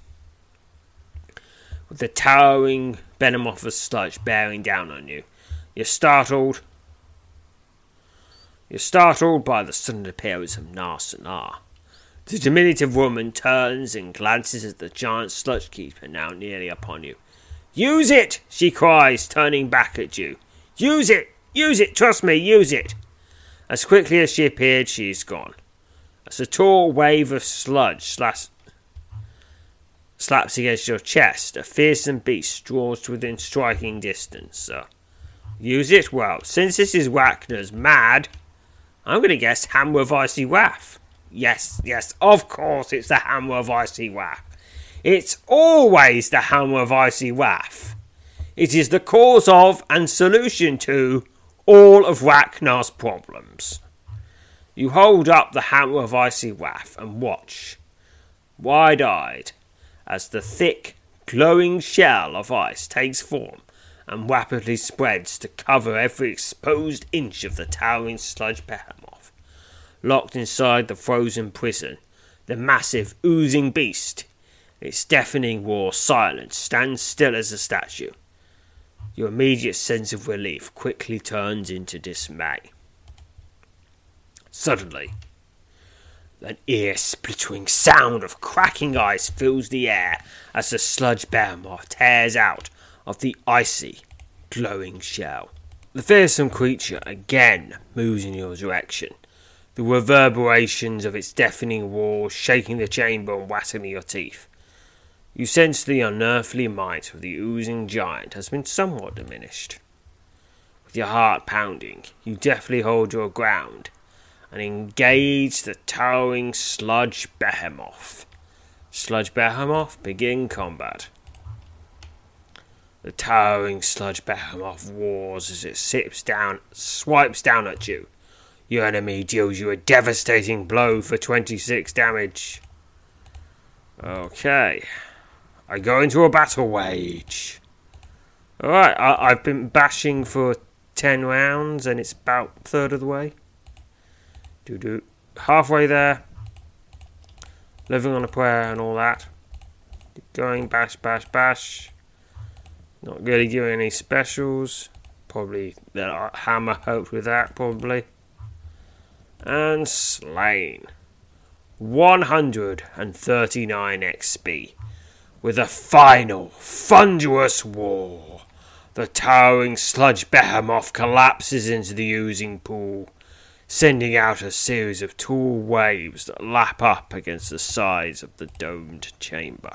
With the towering behemoth of sludge bearing down on you, you're startled You're startled by the sudden appearance of Narsanar. The diminutive woman turns and glances at the giant sludge keeper now nearly upon you. "Use it!" she cries, turning back at you. "Use it! Use it! Trust me, use it!" As quickly as she appeared, she is gone. As a tall wave of sludge slaps, slaps against your chest, a fearsome beast draws to within striking distance. Uh, use it? Well, since this is Wagner's mad, I'm going to guess Hammer of Icy Wrath. Yes, yes, of course it's the Hammer of Icy Wrath. It's always the Hammer of Icy Wrath. It is the cause of and solution to all of Ragnar's problems. You hold up the Hammer of Icy Wrath and watch, wide-eyed, as the thick, glowing shell of ice takes form and rapidly spreads to cover every exposed inch of the towering sludge behemoth. Locked inside the frozen prison, the massive, oozing beast, its deafening roar silent, stands still as a statue. Your immediate sense of relief quickly turns into dismay. Suddenly, an ear-splitting sound of cracking ice fills the air as the sludge behemoth tears out of the icy, glowing shell. The fearsome creature again moves in your direction, the reverberations of its deafening roar shaking the chamber and rattling your teeth. You sense the unearthly might of the oozing giant has been somewhat diminished. With your heart pounding, you deftly hold your ground and engage the towering sludge behemoth. Sludge behemoth, begin combat. The towering sludge behemoth roars as it sips down, swipes down at you. Your enemy deals you a devastating blow for twenty-six damage. Okay. I go into a battle wage. Alright, I- I've been bashing for ten rounds and it's about a third of the way. Do-do. Halfway there. Living on a prayer and all that. Going bash, bash, bash. Not really doing any specials. Probably the hammer helped with that, probably. And slain. one hundred thirty-nine X P. With a final, thunderous roar, the towering sludge behemoth collapses into the oozing pool, sending out a series of tall waves that lap up against the sides of the domed chamber.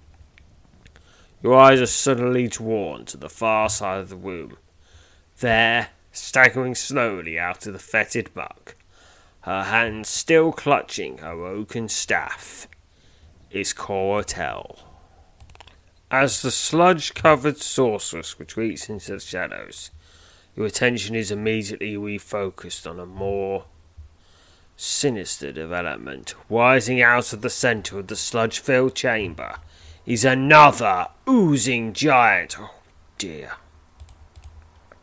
Your eyes are suddenly drawn to the far side of the room. There, staggering slowly out of the fetid muck, her hands still clutching her oaken staff, is Corotel. As the sludge-covered sorceress retreats into the shadows, your attention is immediately refocused on a more sinister development. Rising out of the centre of the sludge-filled chamber is another oozing giant. Oh dear.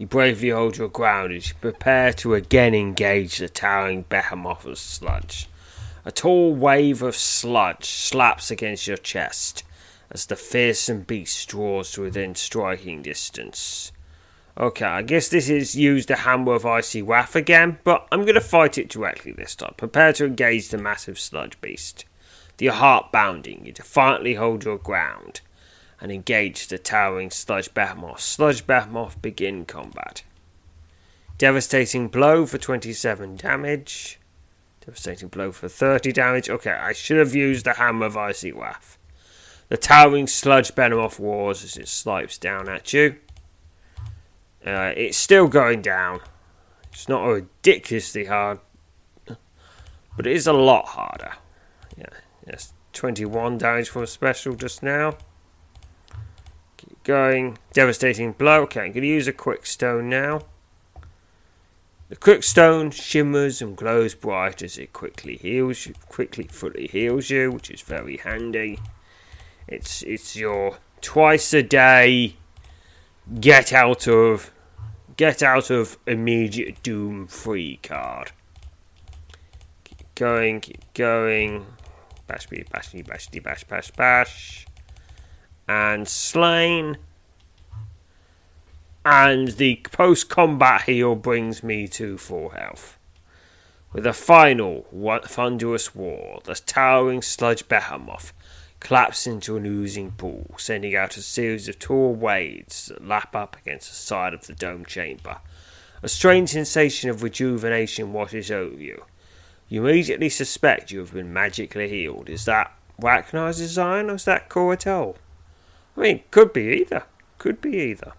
You bravely hold your ground as you prepare to again engage the towering behemoth of sludge. A tall wave of sludge slaps against your chest as the fearsome beast draws to within striking distance. Okay, I guess this is use the Hammer of Icy Wrath again, but I'm going to fight it directly this time. Prepare to engage the massive sludge beast. Your heart bounding, you defiantly hold your ground and engage the towering sludge behemoth. Sludge behemoth begin combat. Devastating blow for twenty-seven damage. Devastating blow for thirty damage. Okay, I should have used the Hammer of Icy Wrath. The towering sludge behemoth roars as it swipes down at you. Uh, it's still going down. It's not ridiculously hard, but it is a lot harder. Yeah, yes, twenty-one damage from a special just now. Keep going. Devastating blow. Okay, I'm going to use a quick stone now. The quick stone shimmers and glows bright as it quickly heals you, quickly fully heals you, which is very handy. It's it's your twice a day get out of get out of immediate doom free card. Keep going, keep going. Bash me, bash me, bash me, bash, bash, bash. And slain. And the post-combat heal brings me to full health. With a final thunderous war, the towering sludge behemoth collapses into an oozing pool, sending out a series of tall waves that lap up against the side of the dome chamber. A strange sensation of rejuvenation washes over you. You immediately suspect you have been magically healed. Is that Ragna's design or is that Coratel? I mean, could be either. Could be either.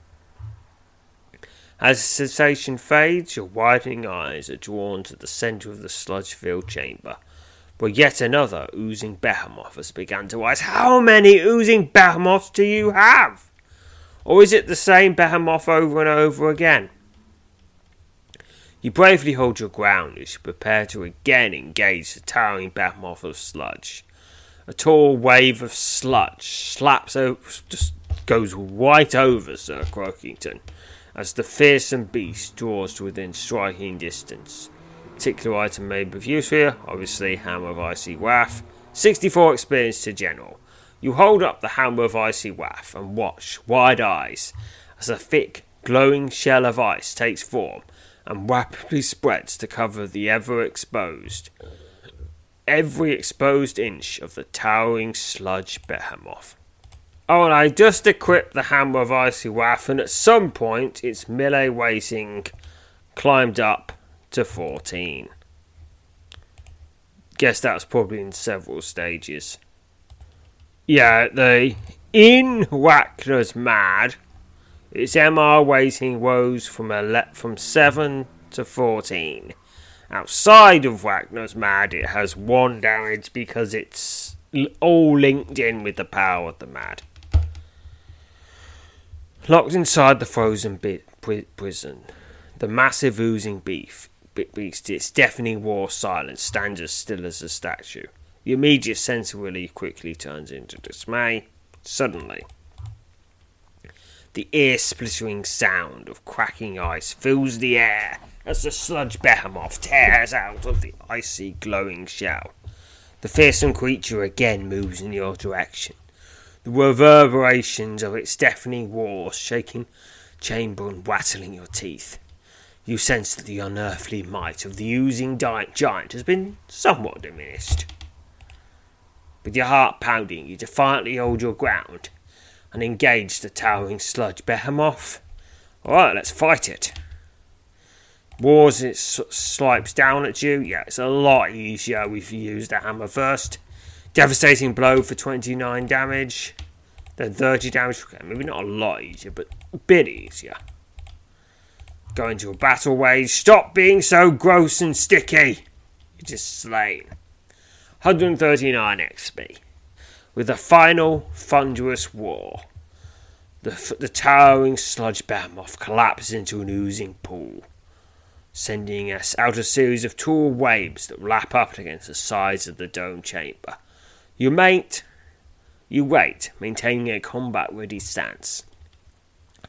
As the sensation fades, your widening eyes are drawn to the centre of the sludge-filled chamber, where yet another oozing behemoth has begun to rise. How many oozing behemoths do you have? Or is it the same behemoth over and over again? You bravely hold your ground as you prepare to again engage the towering behemoth of sludge. A tall wave of sludge slaps over, just goes right over Sir Croakington as the fearsome beast draws to within striking distance. Particular item may be of use here, obviously Hammer of Icy Wrath. sixty-four experience to general. You hold up the Hammer of Icy Wrath and watch, wide eyes, as a thick, glowing shell of ice takes form and rapidly spreads to cover the ever-exposed, every exposed inch of the towering sludge behemoth. Oh, and I just equipped the Hammer of Icy Wrath, and at some point its melee rating climbed up to fourteen. Guess that was probably in several stages. Yeah, the in Ragna's Mad, its M R rating rose from ele- from seven to fourteen. Outside of Ragna's Mad, it has one damage because it's all linked in with the power of the Mad. Locked inside the frozen bit prison, the massive oozing beef, beast, its deafening roar silence, stands as still as a statue. The immediate sense of relief quickly turns into dismay. Suddenly, the ear-splitting sound of cracking ice fills the air as the sludge behemoth tears out of the icy, glowing shell. The fearsome creature again moves in your direction, the reverberations of its deafening roar shaking chamber and rattling your teeth. You sense that the unearthly might of the oozing giant has been somewhat diminished. With your heart pounding, you defiantly hold your ground and engage the towering sludge behemoth. Alright, let's fight it. Roars, it swipes down at you. Yeah, it's a lot easier if you use the hammer first. Devastating blow for twenty-nine damage. Then thirty damage. Okay, maybe not a lot easier, but a bit easier. Go into a battle wage. Stop being so gross and sticky. You're just slain. one hundred thirty-nine X P. With a final thunderous roar, the, the towering sludge behemoth collapses into an oozing pool, sending us out a series of tall waves that lap up against the sides of the dome chamber. You mate, you wait, maintaining a combat-ready stance.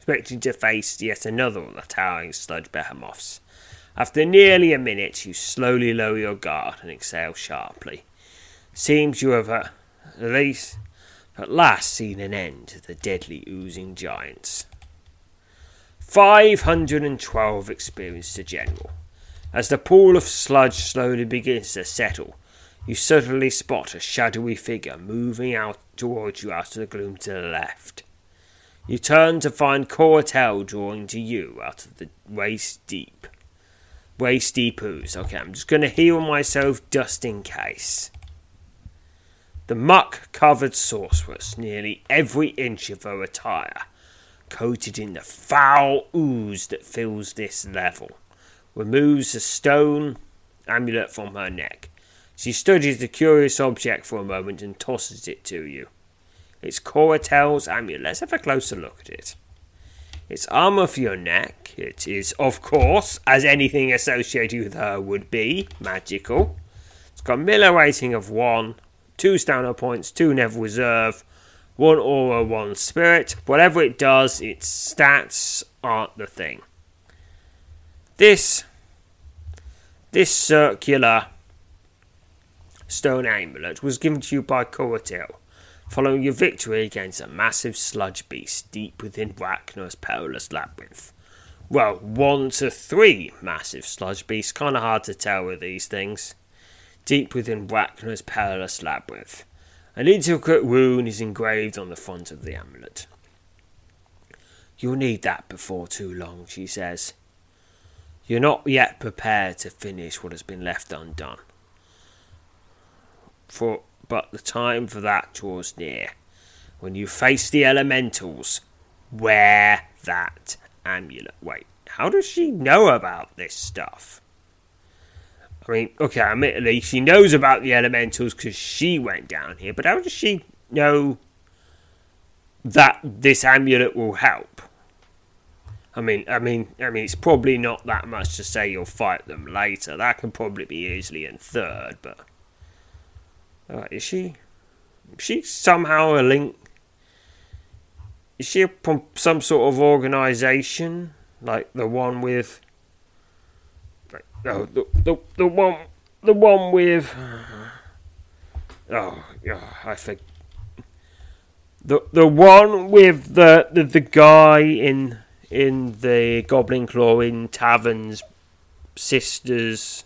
expecting to face yet another of the towering sludge behemoths. After nearly a minute, you slowly lower your guard and exhale sharply. Seems you have uh, at least at last seen an end to the deadly oozing giants. five hundred twelve experienced a general. As the pool of sludge slowly begins to settle, you suddenly spot a shadowy figure moving out towards you out of the gloom to the left. You turn to find Coratel drawing to you out of the waist deep. Waist deep ooze. Okay, I'm just going to heal myself just in case. The muck-covered sorceress, nearly every inch of her attire, coated in the foul ooze that fills this level, removes a stone amulet from her neck. She studies the curious object for a moment and tosses it to you. It's Coratel's amulet. Let's have a closer look at it. It's armour for your neck. It is, of course, as anything associated with her would be, magical. It's got a Miller rating of one, two stamina points, two Never Reserve, one aura, one spirit. Whatever it does, its stats aren't the thing. This, this circular stone amulet was given to you by Coratel, following your victory against a massive sludge beast deep within Rachnor's perilous labyrinth. Well, one to three massive sludge beasts, kind of hard to tell with these things. Deep within Rachnor's perilous labyrinth. An intricate rune is engraved on the front of the amulet. You'll need that before too long, she says. You're not yet prepared to finish what has been left undone. For but the time for that draws near. When you face the elementals, wear that amulet. Wait, how does she know about this stuff? I mean, okay, admittedly, she knows about the elementals because she went down here, but how does she know that this amulet will help? I mean, I mean, I mean, it's probably not that much to say you'll fight them later. That can probably be easily in third, but uh, is she? Is she somehow a link? Is she from some sort of organisation, like the one with? Oh, the, the the one the one with oh yeah, I think the the one with the, the the guy in in the Goblin Claw in Tavern's sisters.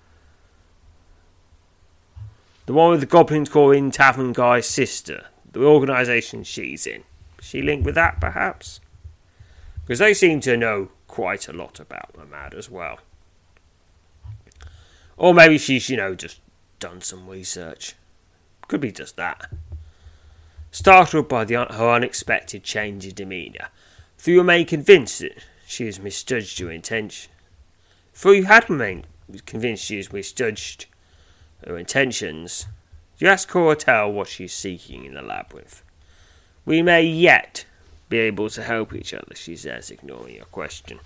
The one with the Goblin Claw in Tavern guy's sister. The organisation she's in. Is she linked with that, perhaps? Because they seem to know quite a lot about Mamad as well. Or maybe she's, you know, just done some research. Could be just that. Startled by the, her unexpected change in demeanour, for you remain convinced that she has misjudged your intention. For you had remained convinced she has misjudged her intentions, you ask Coratel what she's seeking in the labyrinth. We may yet be able to help each other, she says, ignoring your question.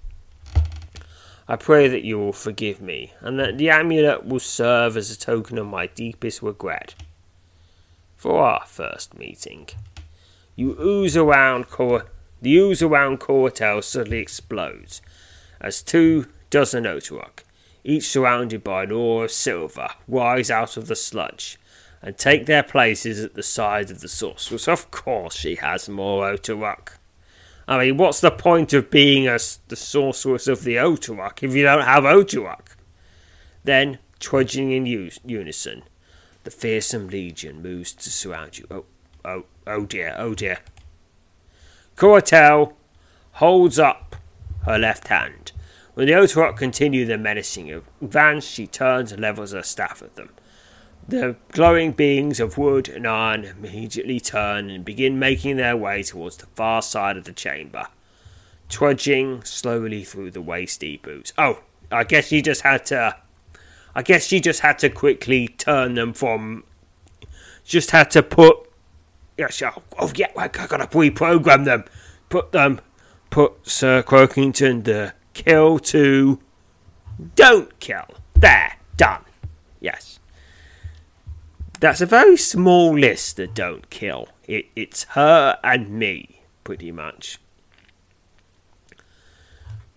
I pray that you will forgive me, and that the amulet will serve as a token of my deepest regret for our first meeting. You ooze around Cor- the ooze around Coratel suddenly explodes, as two dozen Otorok, each surrounded by an aura of silver, rise out of the sludge, and take their places at the side of the sorceress. Of course she has more Otorok. I mean, what's the point of being a, the sorceress of the Otorok if you don't have Otorok? Then, trudging in us- unison, the fearsome legion moves to surround you. Oh, oh, oh dear, oh dear. Coratel holds up her left hand. When the Otorok continue their menacing advance, she turns and levels her staff at them. The glowing beings of wood and iron immediately turn and begin making their way towards the far side of the chamber, trudging slowly through the waist-deep ooze. Oh, I guess she just had to... I guess she just had to quickly turn them from... Just had to put... Yes, oh, oh yeah, I gotta reprogram them. Put them... Put Sir Croakington the kill to... Don't kill. There, done. Yes. That's a very small list that don't kill. It, it's her and me, pretty much.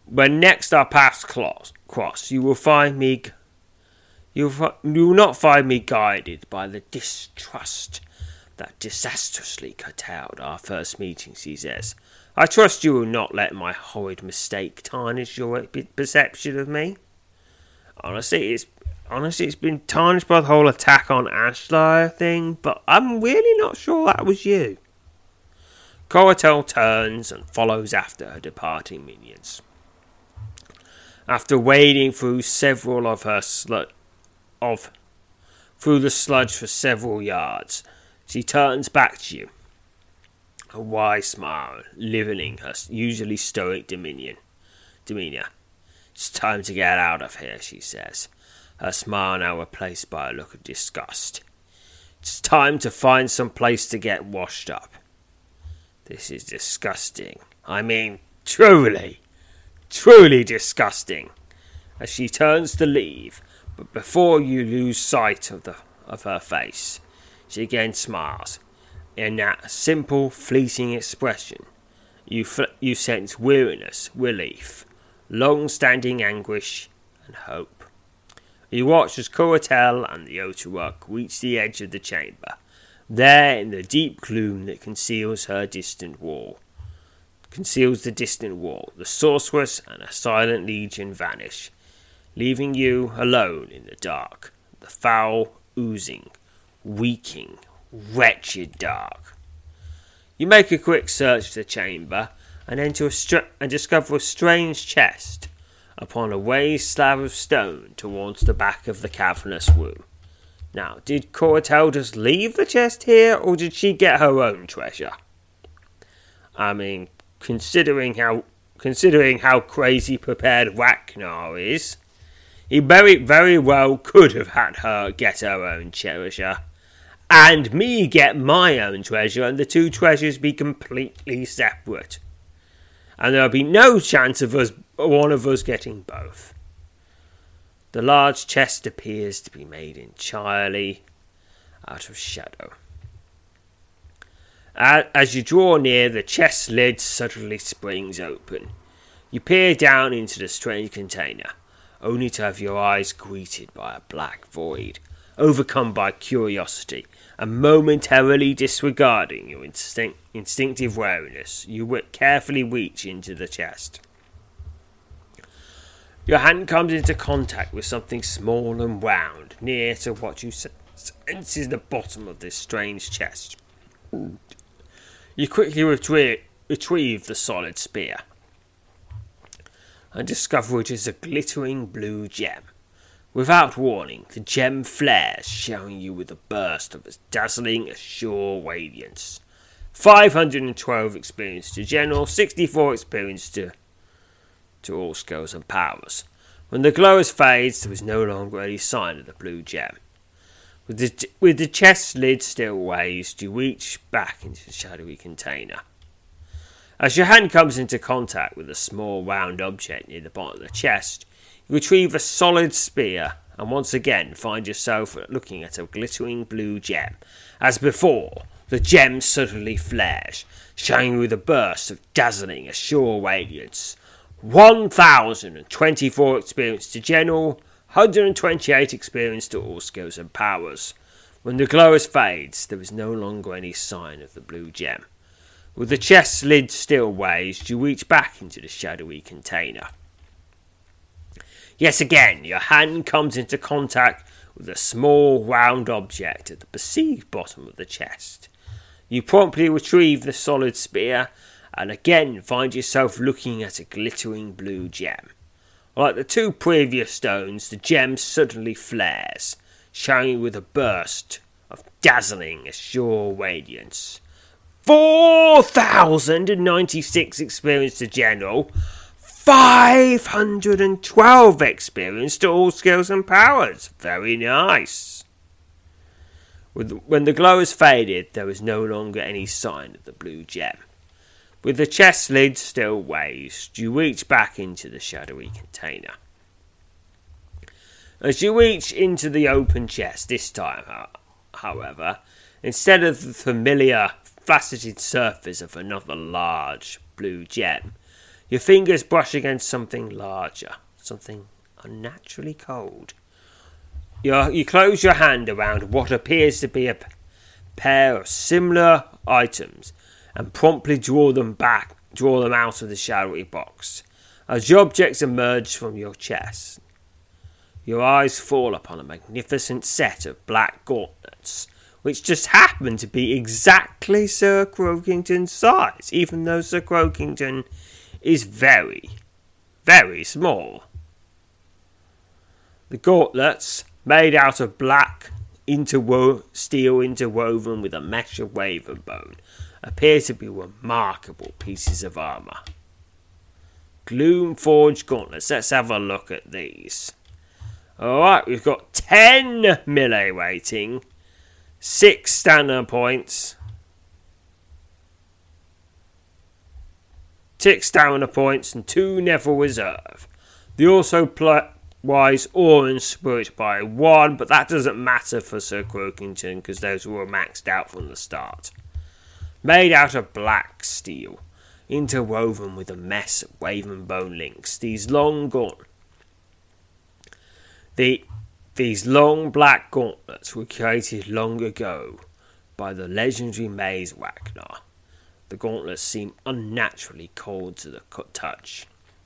When next our paths cross, you will find me... You will, you will not find me guided by the distrust that disastrously curtailed our first meetings, he says. I trust you will not let my horrid mistake tarnish your perception of me. Honestly, it's honestly it's been tarnished by the whole attack on Ashlar thing, but I'm really not sure that was you. Coratel turns and follows after her departing minions. After wading through several of her sludge, of through the sludge for several yards, she turns back to you, a wide smile livening her usually stoic dominion, demeanour. It's time to get out of here, she says, her smile now replaced by a look of disgust. It's time to find some place to get washed up. This is disgusting. I mean, truly, truly disgusting. As she turns to leave, but before you lose sight of the of her face, she again smiles. In that simple, fleeting expression, you fl- you sense weariness, relief, long-standing anguish, and hope. You watch as Coratel and the Otorok reach the edge of the chamber. There, in the deep gloom that conceals her distant wall, conceals the distant wall, the sorceress and her silent legion vanish, leaving you alone in the dark, the foul, oozing, reeking, wretched dark. You make a quick search of the chamber and enter a str- and discover a strange chest upon a raised slab of stone towards the back of the cavernous room. Now, did Coratel just leave the chest here, or did she get her own treasure? I mean, considering how considering how crazy prepared Ragnar is, he very, very well could have had her get her own treasure, and me get my own treasure, and the two treasures be completely separate. And there'll be no chance of us, one of us getting both. The large chest appears to be made entirely out of shadow. As you draw near, the chest lid suddenly springs open. You peer down into the strange container, only to have your eyes greeted by a black void. Overcome by curiosity, and momentarily disregarding your instinct, instinctive wariness, you carefully reach into the chest. Your hand comes into contact with something small and round, near to what you sense is the bottom of this strange chest. You quickly retrieve, retrieve the solid spear, and discover it is a glittering blue gem. Without warning, the gem flares, showering you with a burst of its dazzling azure radiance. five hundred twelve experience to general, sixty-four experience to, to all skills and powers. When the glow fades, there is no longer any sign of the blue gem. With the, with the chest lid still raised, you reach back into the shadowy container. As your hand comes into contact with a small round object near the bottom of the chest, you retrieve a solid spear and once again find yourself looking at a glittering blue gem. As before, the gem suddenly flares, shining with a burst of dazzling azure radiance. one thousand twenty-four experience to general, one hundred twenty-eight experience to all skills and powers. When the glow fades, there is no longer any sign of the blue gem. With the chest lid still raised, you reach back into the shadowy container. Yet again, your hand comes into contact with a small round object at the perceived bottom of the chest. You promptly retrieve the solid spear and again find yourself looking at a glittering blue gem. Like the two previous stones, the gem suddenly flares, shining with a burst of dazzling azure radiance. four thousand ninety-six experience to general, five hundred twelve experience to all skills and powers. Very nice. With, when the glow has faded, there is no longer any sign of the blue gem. With the chest lid still raised, you reach back into the shadowy container. As you reach into the open chest this time, however, instead of the familiar faceted surface of another large blue gem, Your fingers brush against something larger, something unnaturally cold. You, you close your hand around what appears to be a p- pair of similar items and promptly draw them back, draw them out of the shadowy box. As the objects emerge from your chest, your eyes fall upon a magnificent set of black gauntlets, which just happen to be exactly Sir Croakington's size, even though Sir Croakington is very, very small. The gauntlets, made out of black interwo- steel interwoven with a mesh of Wyvern bone, appear to be remarkable pieces of armour. Gloom Forge gauntlets. Let's have a look at these. Alright, we've got ten melee rating, six stamina points, six stamina points, and two Neville Reserve. They also pl- wise Orange Spirit by one, but that doesn't matter for Sir Croakington because those were maxed out from the start. Made out of black steel, interwoven with a mess of Wyvern bone links, these long gauntlets. The, these long black gauntlets were created long ago by the legendary Maze Ragnar. The gauntlets seem unnaturally cold to the touch.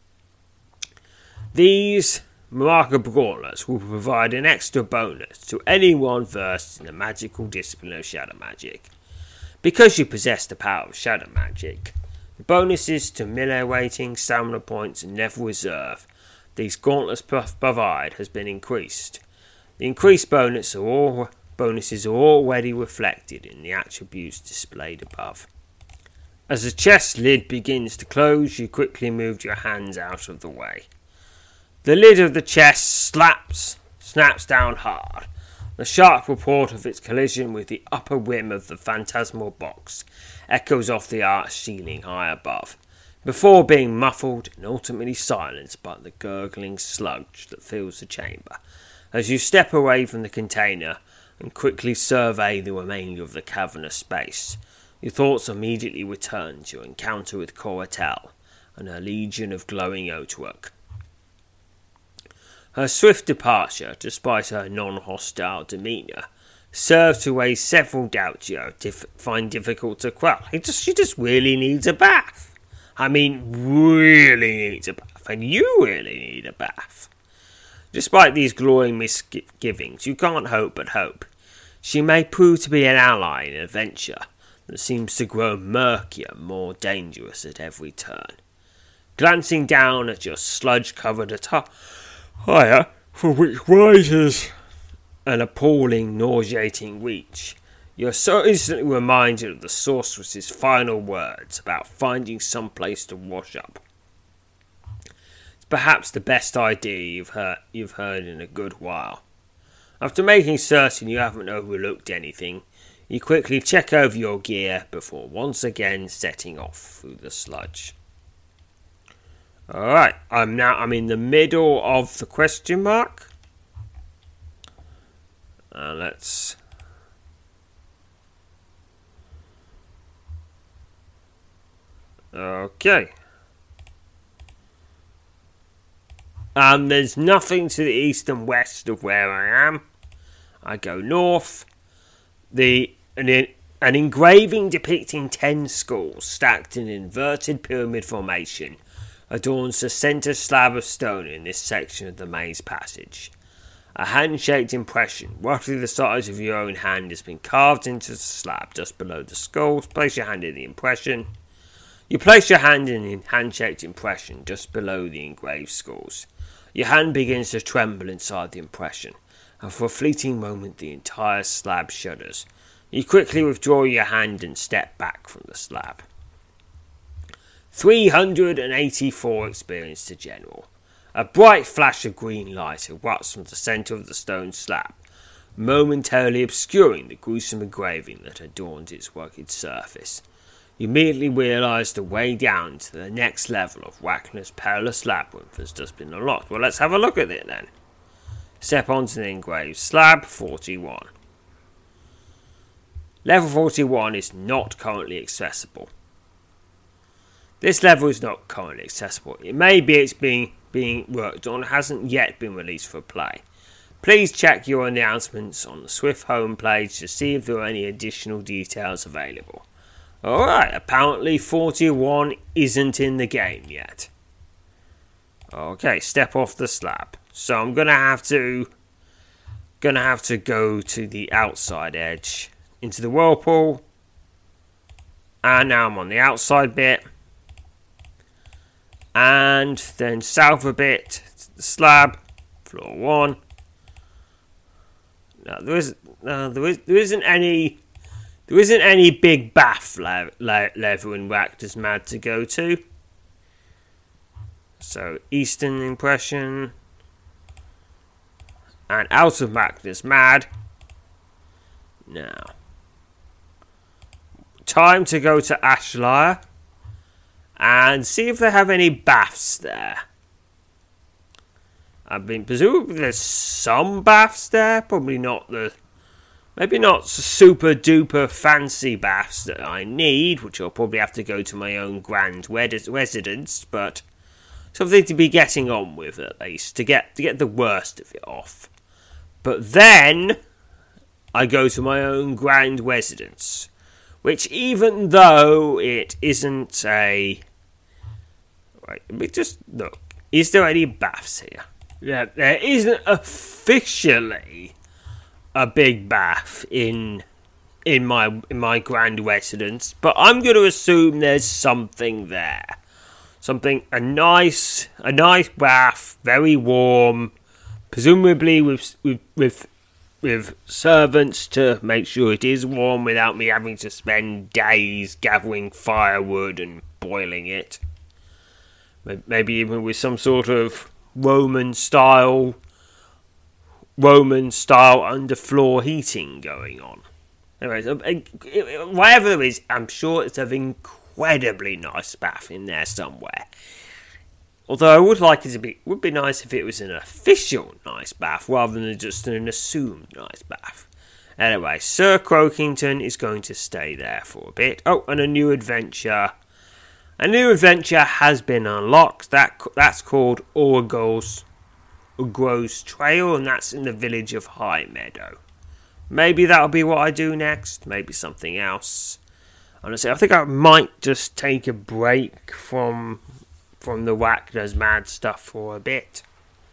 These remarkable gauntlets will provide an extra bonus to anyone versed in the magical discipline of shadow magic. Because you possess the power of shadow magic, the bonuses to melee rating, stamina points, and Neville Reserve these gauntlets provide has been increased. The increased bonus are all, bonuses are already reflected in the attributes displayed above. As the chest lid begins to close, you quickly move your hands out of the way. The lid of the chest slaps, snaps down hard. The sharp report of its collision with the upper rim of the phantasmal box echoes off the arched ceiling high above, before being muffled and ultimately silenced by the gurgling sludge that fills the chamber. As you step away from the container and quickly survey the remainder of the cavernous space, your thoughts immediately return to your encounter with Coratel and her legion of glowing oatwork. Her swift departure, despite her non-hostile demeanour, served to raise several doubts you dif- find difficult to quell. It just, she just really needs a bath. I mean, really needs a bath, and you really need a bath. Despite these glowing misgivings, you can't help but hope. She may prove to be an ally in an adventure that seems to grow murkier, more dangerous at every turn. Glancing down at your sludge-covered attire, for which rises an appalling, nauseating reach, you're so instantly reminded of the sorceress's final words about finding some place to wash up. It's perhaps the best idea you've heard, you've heard in a good while. After making certain you haven't overlooked anything, you quickly check over your gear before once again setting off through the sludge. Alright, I'm now I'm in the middle of the question mark. Uh, let's Okay. Um, there's nothing to the east and west of where I am. I go north. The an, an engraving depicting ten skulls stacked in inverted pyramid formation adorns the centre slab of stone in this section of the maze passage. A hand-shaped impression, roughly the size of your own hand, has been carved into the slab just below the skulls. Place your hand in the impression. You place your hand in the hand-shaped impression just below the engraved skulls. Your hand begins to tremble inside the impression, and for a fleeting moment the entire slab shudders. You quickly withdraw your hand and step back from the slab. three hundred eighty-four experience to general. A bright flash of green light erupts from the centre of the stone slab, momentarily obscuring the gruesome engraving that adorns its rugged surface. You immediately realise the way down to the next level of Ragnar's perilous labyrinth has just been unlocked. Well, let's have a look at it then. Step onto the engraved slab, forty-one. Level forty-one is not currently accessible. This level is not currently accessible. It may be it's being, being worked on, hasn't yet been released for play. Please check your announcements on the Swift homepage to see if there are any additional details available. Alright, apparently forty-one isn't in the game yet. Okay, step off the slab. So I'm gonna have to gonna have to go to the outside edge, into the whirlpool. And now I'm on the outside bit. And then south a bit, to the slab, floor one. No, there is no, there is there isn't any there isn't any big bath le- le- level in Rakdos Mad to go to. So Eastern Impression and out of Rakdos Mad. Now, time to go to Ashlyre and see if they have any baths there. I mean, presumably there's some baths there. Probably not the... Maybe not super duper fancy baths that I need, which I'll probably have to go to my own grand wed- residence, but something to be getting on with at least, to get to get the worst of it off. But then I go to my own grand residence, which even though it isn't a... Right, let me just look. Is there any baths here? Yeah, there isn't officially a big bath in in my in my grand residence, but I'm going to assume there's something there. Something a nice a nice bath, very warm, presumably with with with with servants to make sure it is warm without me having to spend days gathering firewood and boiling it. Maybe even with some sort of Roman style Roman style underfloor heating going on. Anyways, whatever it is, I'm sure it's an incredibly nice bath in there somewhere. Although I would like it to be, it would be nice if it was an official nice bath rather than just an assumed nice bath. Anyway, Sir Croakington is going to stay there for a bit. Oh, and a new adventure. A new adventure has been unlocked. That that's called Orgos, Orgos Trail, and that's in the village of High Meadow. Maybe that'll be what I do next. Maybe something else. Honestly, I think I might just take a break from from the Rakdos Mad stuff for a bit.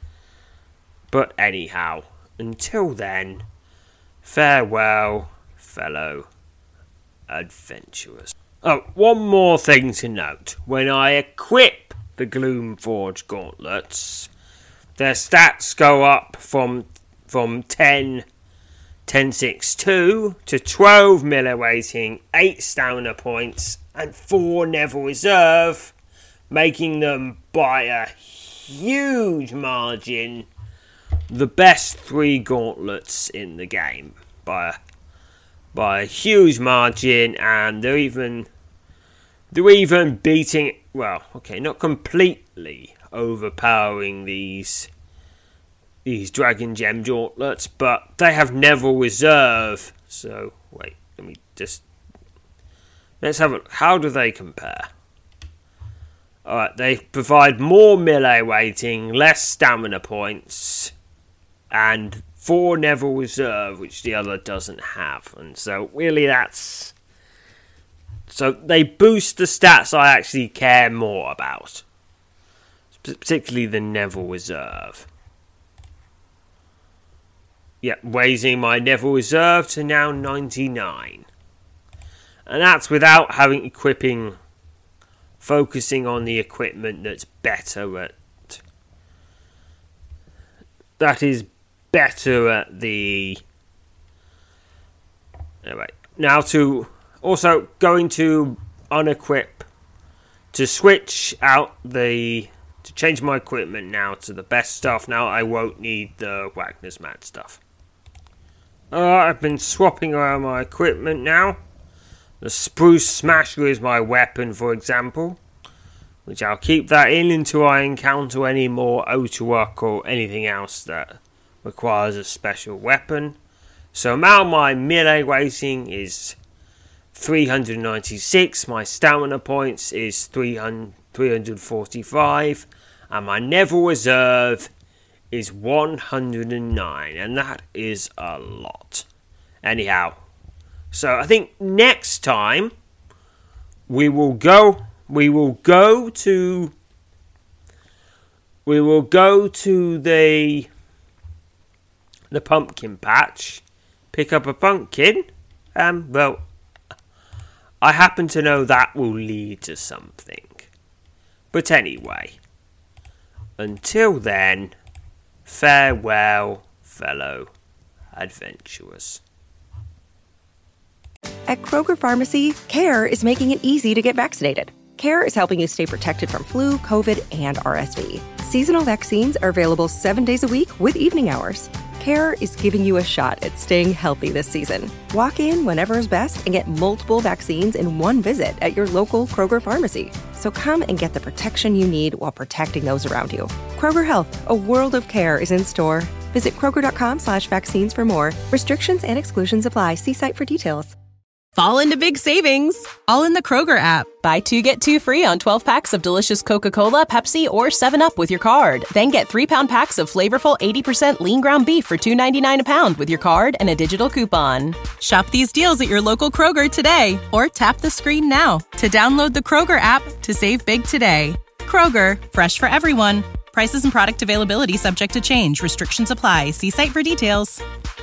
But anyhow, until then, farewell, fellow adventurers. Oh, one more thing to note. When I equip the Gloomforge gauntlets, their stats go up from from ten, ten six two to twelve melee weighting, eight stamina points, and four Neville Reserve, making them by a huge margin the best three gauntlets in the game. By a by a huge margin, and they're even they're even beating, well, okay, not completely overpowering these these Dragon Gem gauntlets, but they have Neville Reserve. So wait, let me just let's have a look. How do they compare? Alright, they provide more melee weighting, less stamina points, and four Neville Reserve, which the other doesn't have. And so, really, that's... So, they boost the stats I actually care more about. Particularly the Neville Reserve. Yeah, raising my Neville Reserve to now ninety-nine. And that's without having equipping... Focusing on the equipment that's better at... That is better at the... Anyway, now to... Also, going to unequip... To switch out the... To change my equipment now to the best stuff. Now I won't need the Rakdos Mad stuff. Uh, I've been swapping around my equipment now. The Spruce Smasher is my weapon, for example. Which I'll keep that in until I encounter any more Otuak or anything else that requires a special weapon. So now my melee weighting is three hundred ninety-six. My stamina points is three hundred forty-five. And my Neville reserve is one hundred nine. And that is a lot. Anyhow, so I think next time we will go, we will go to, we will go to the, the pumpkin patch, pick up a pumpkin. Um, well, I happen to know that will lead to something. But anyway, until then, farewell, fellow adventurers. At Kroger Pharmacy, CARE is making it easy to get vaccinated. CARE is helping you stay protected from flu, COVID, and R S V. Seasonal vaccines are available seven days a week with evening hours. CARE is giving you a shot at staying healthy this season. Walk in whenever is best and get multiple vaccines in one visit at your local Kroger Pharmacy. So come and get the protection you need while protecting those around you. Kroger Health, a world of care, is in store. Visit Kroger.com slash vaccines for more. Restrictions and exclusions apply. See site for details. Fall into big savings, all in the Kroger app. Buy two, get two free on twelve packs of delicious Coca-Cola, Pepsi, or seven up with your card. Then get three-pound packs of flavorful eighty percent lean ground beef for two ninety-nine a pound with your card and a digital coupon. Shop these deals at your local Kroger today, or tap the screen now to download the Kroger app to save big today. Kroger, fresh for everyone. Prices and product availability subject to change. Restrictions apply. See site for details.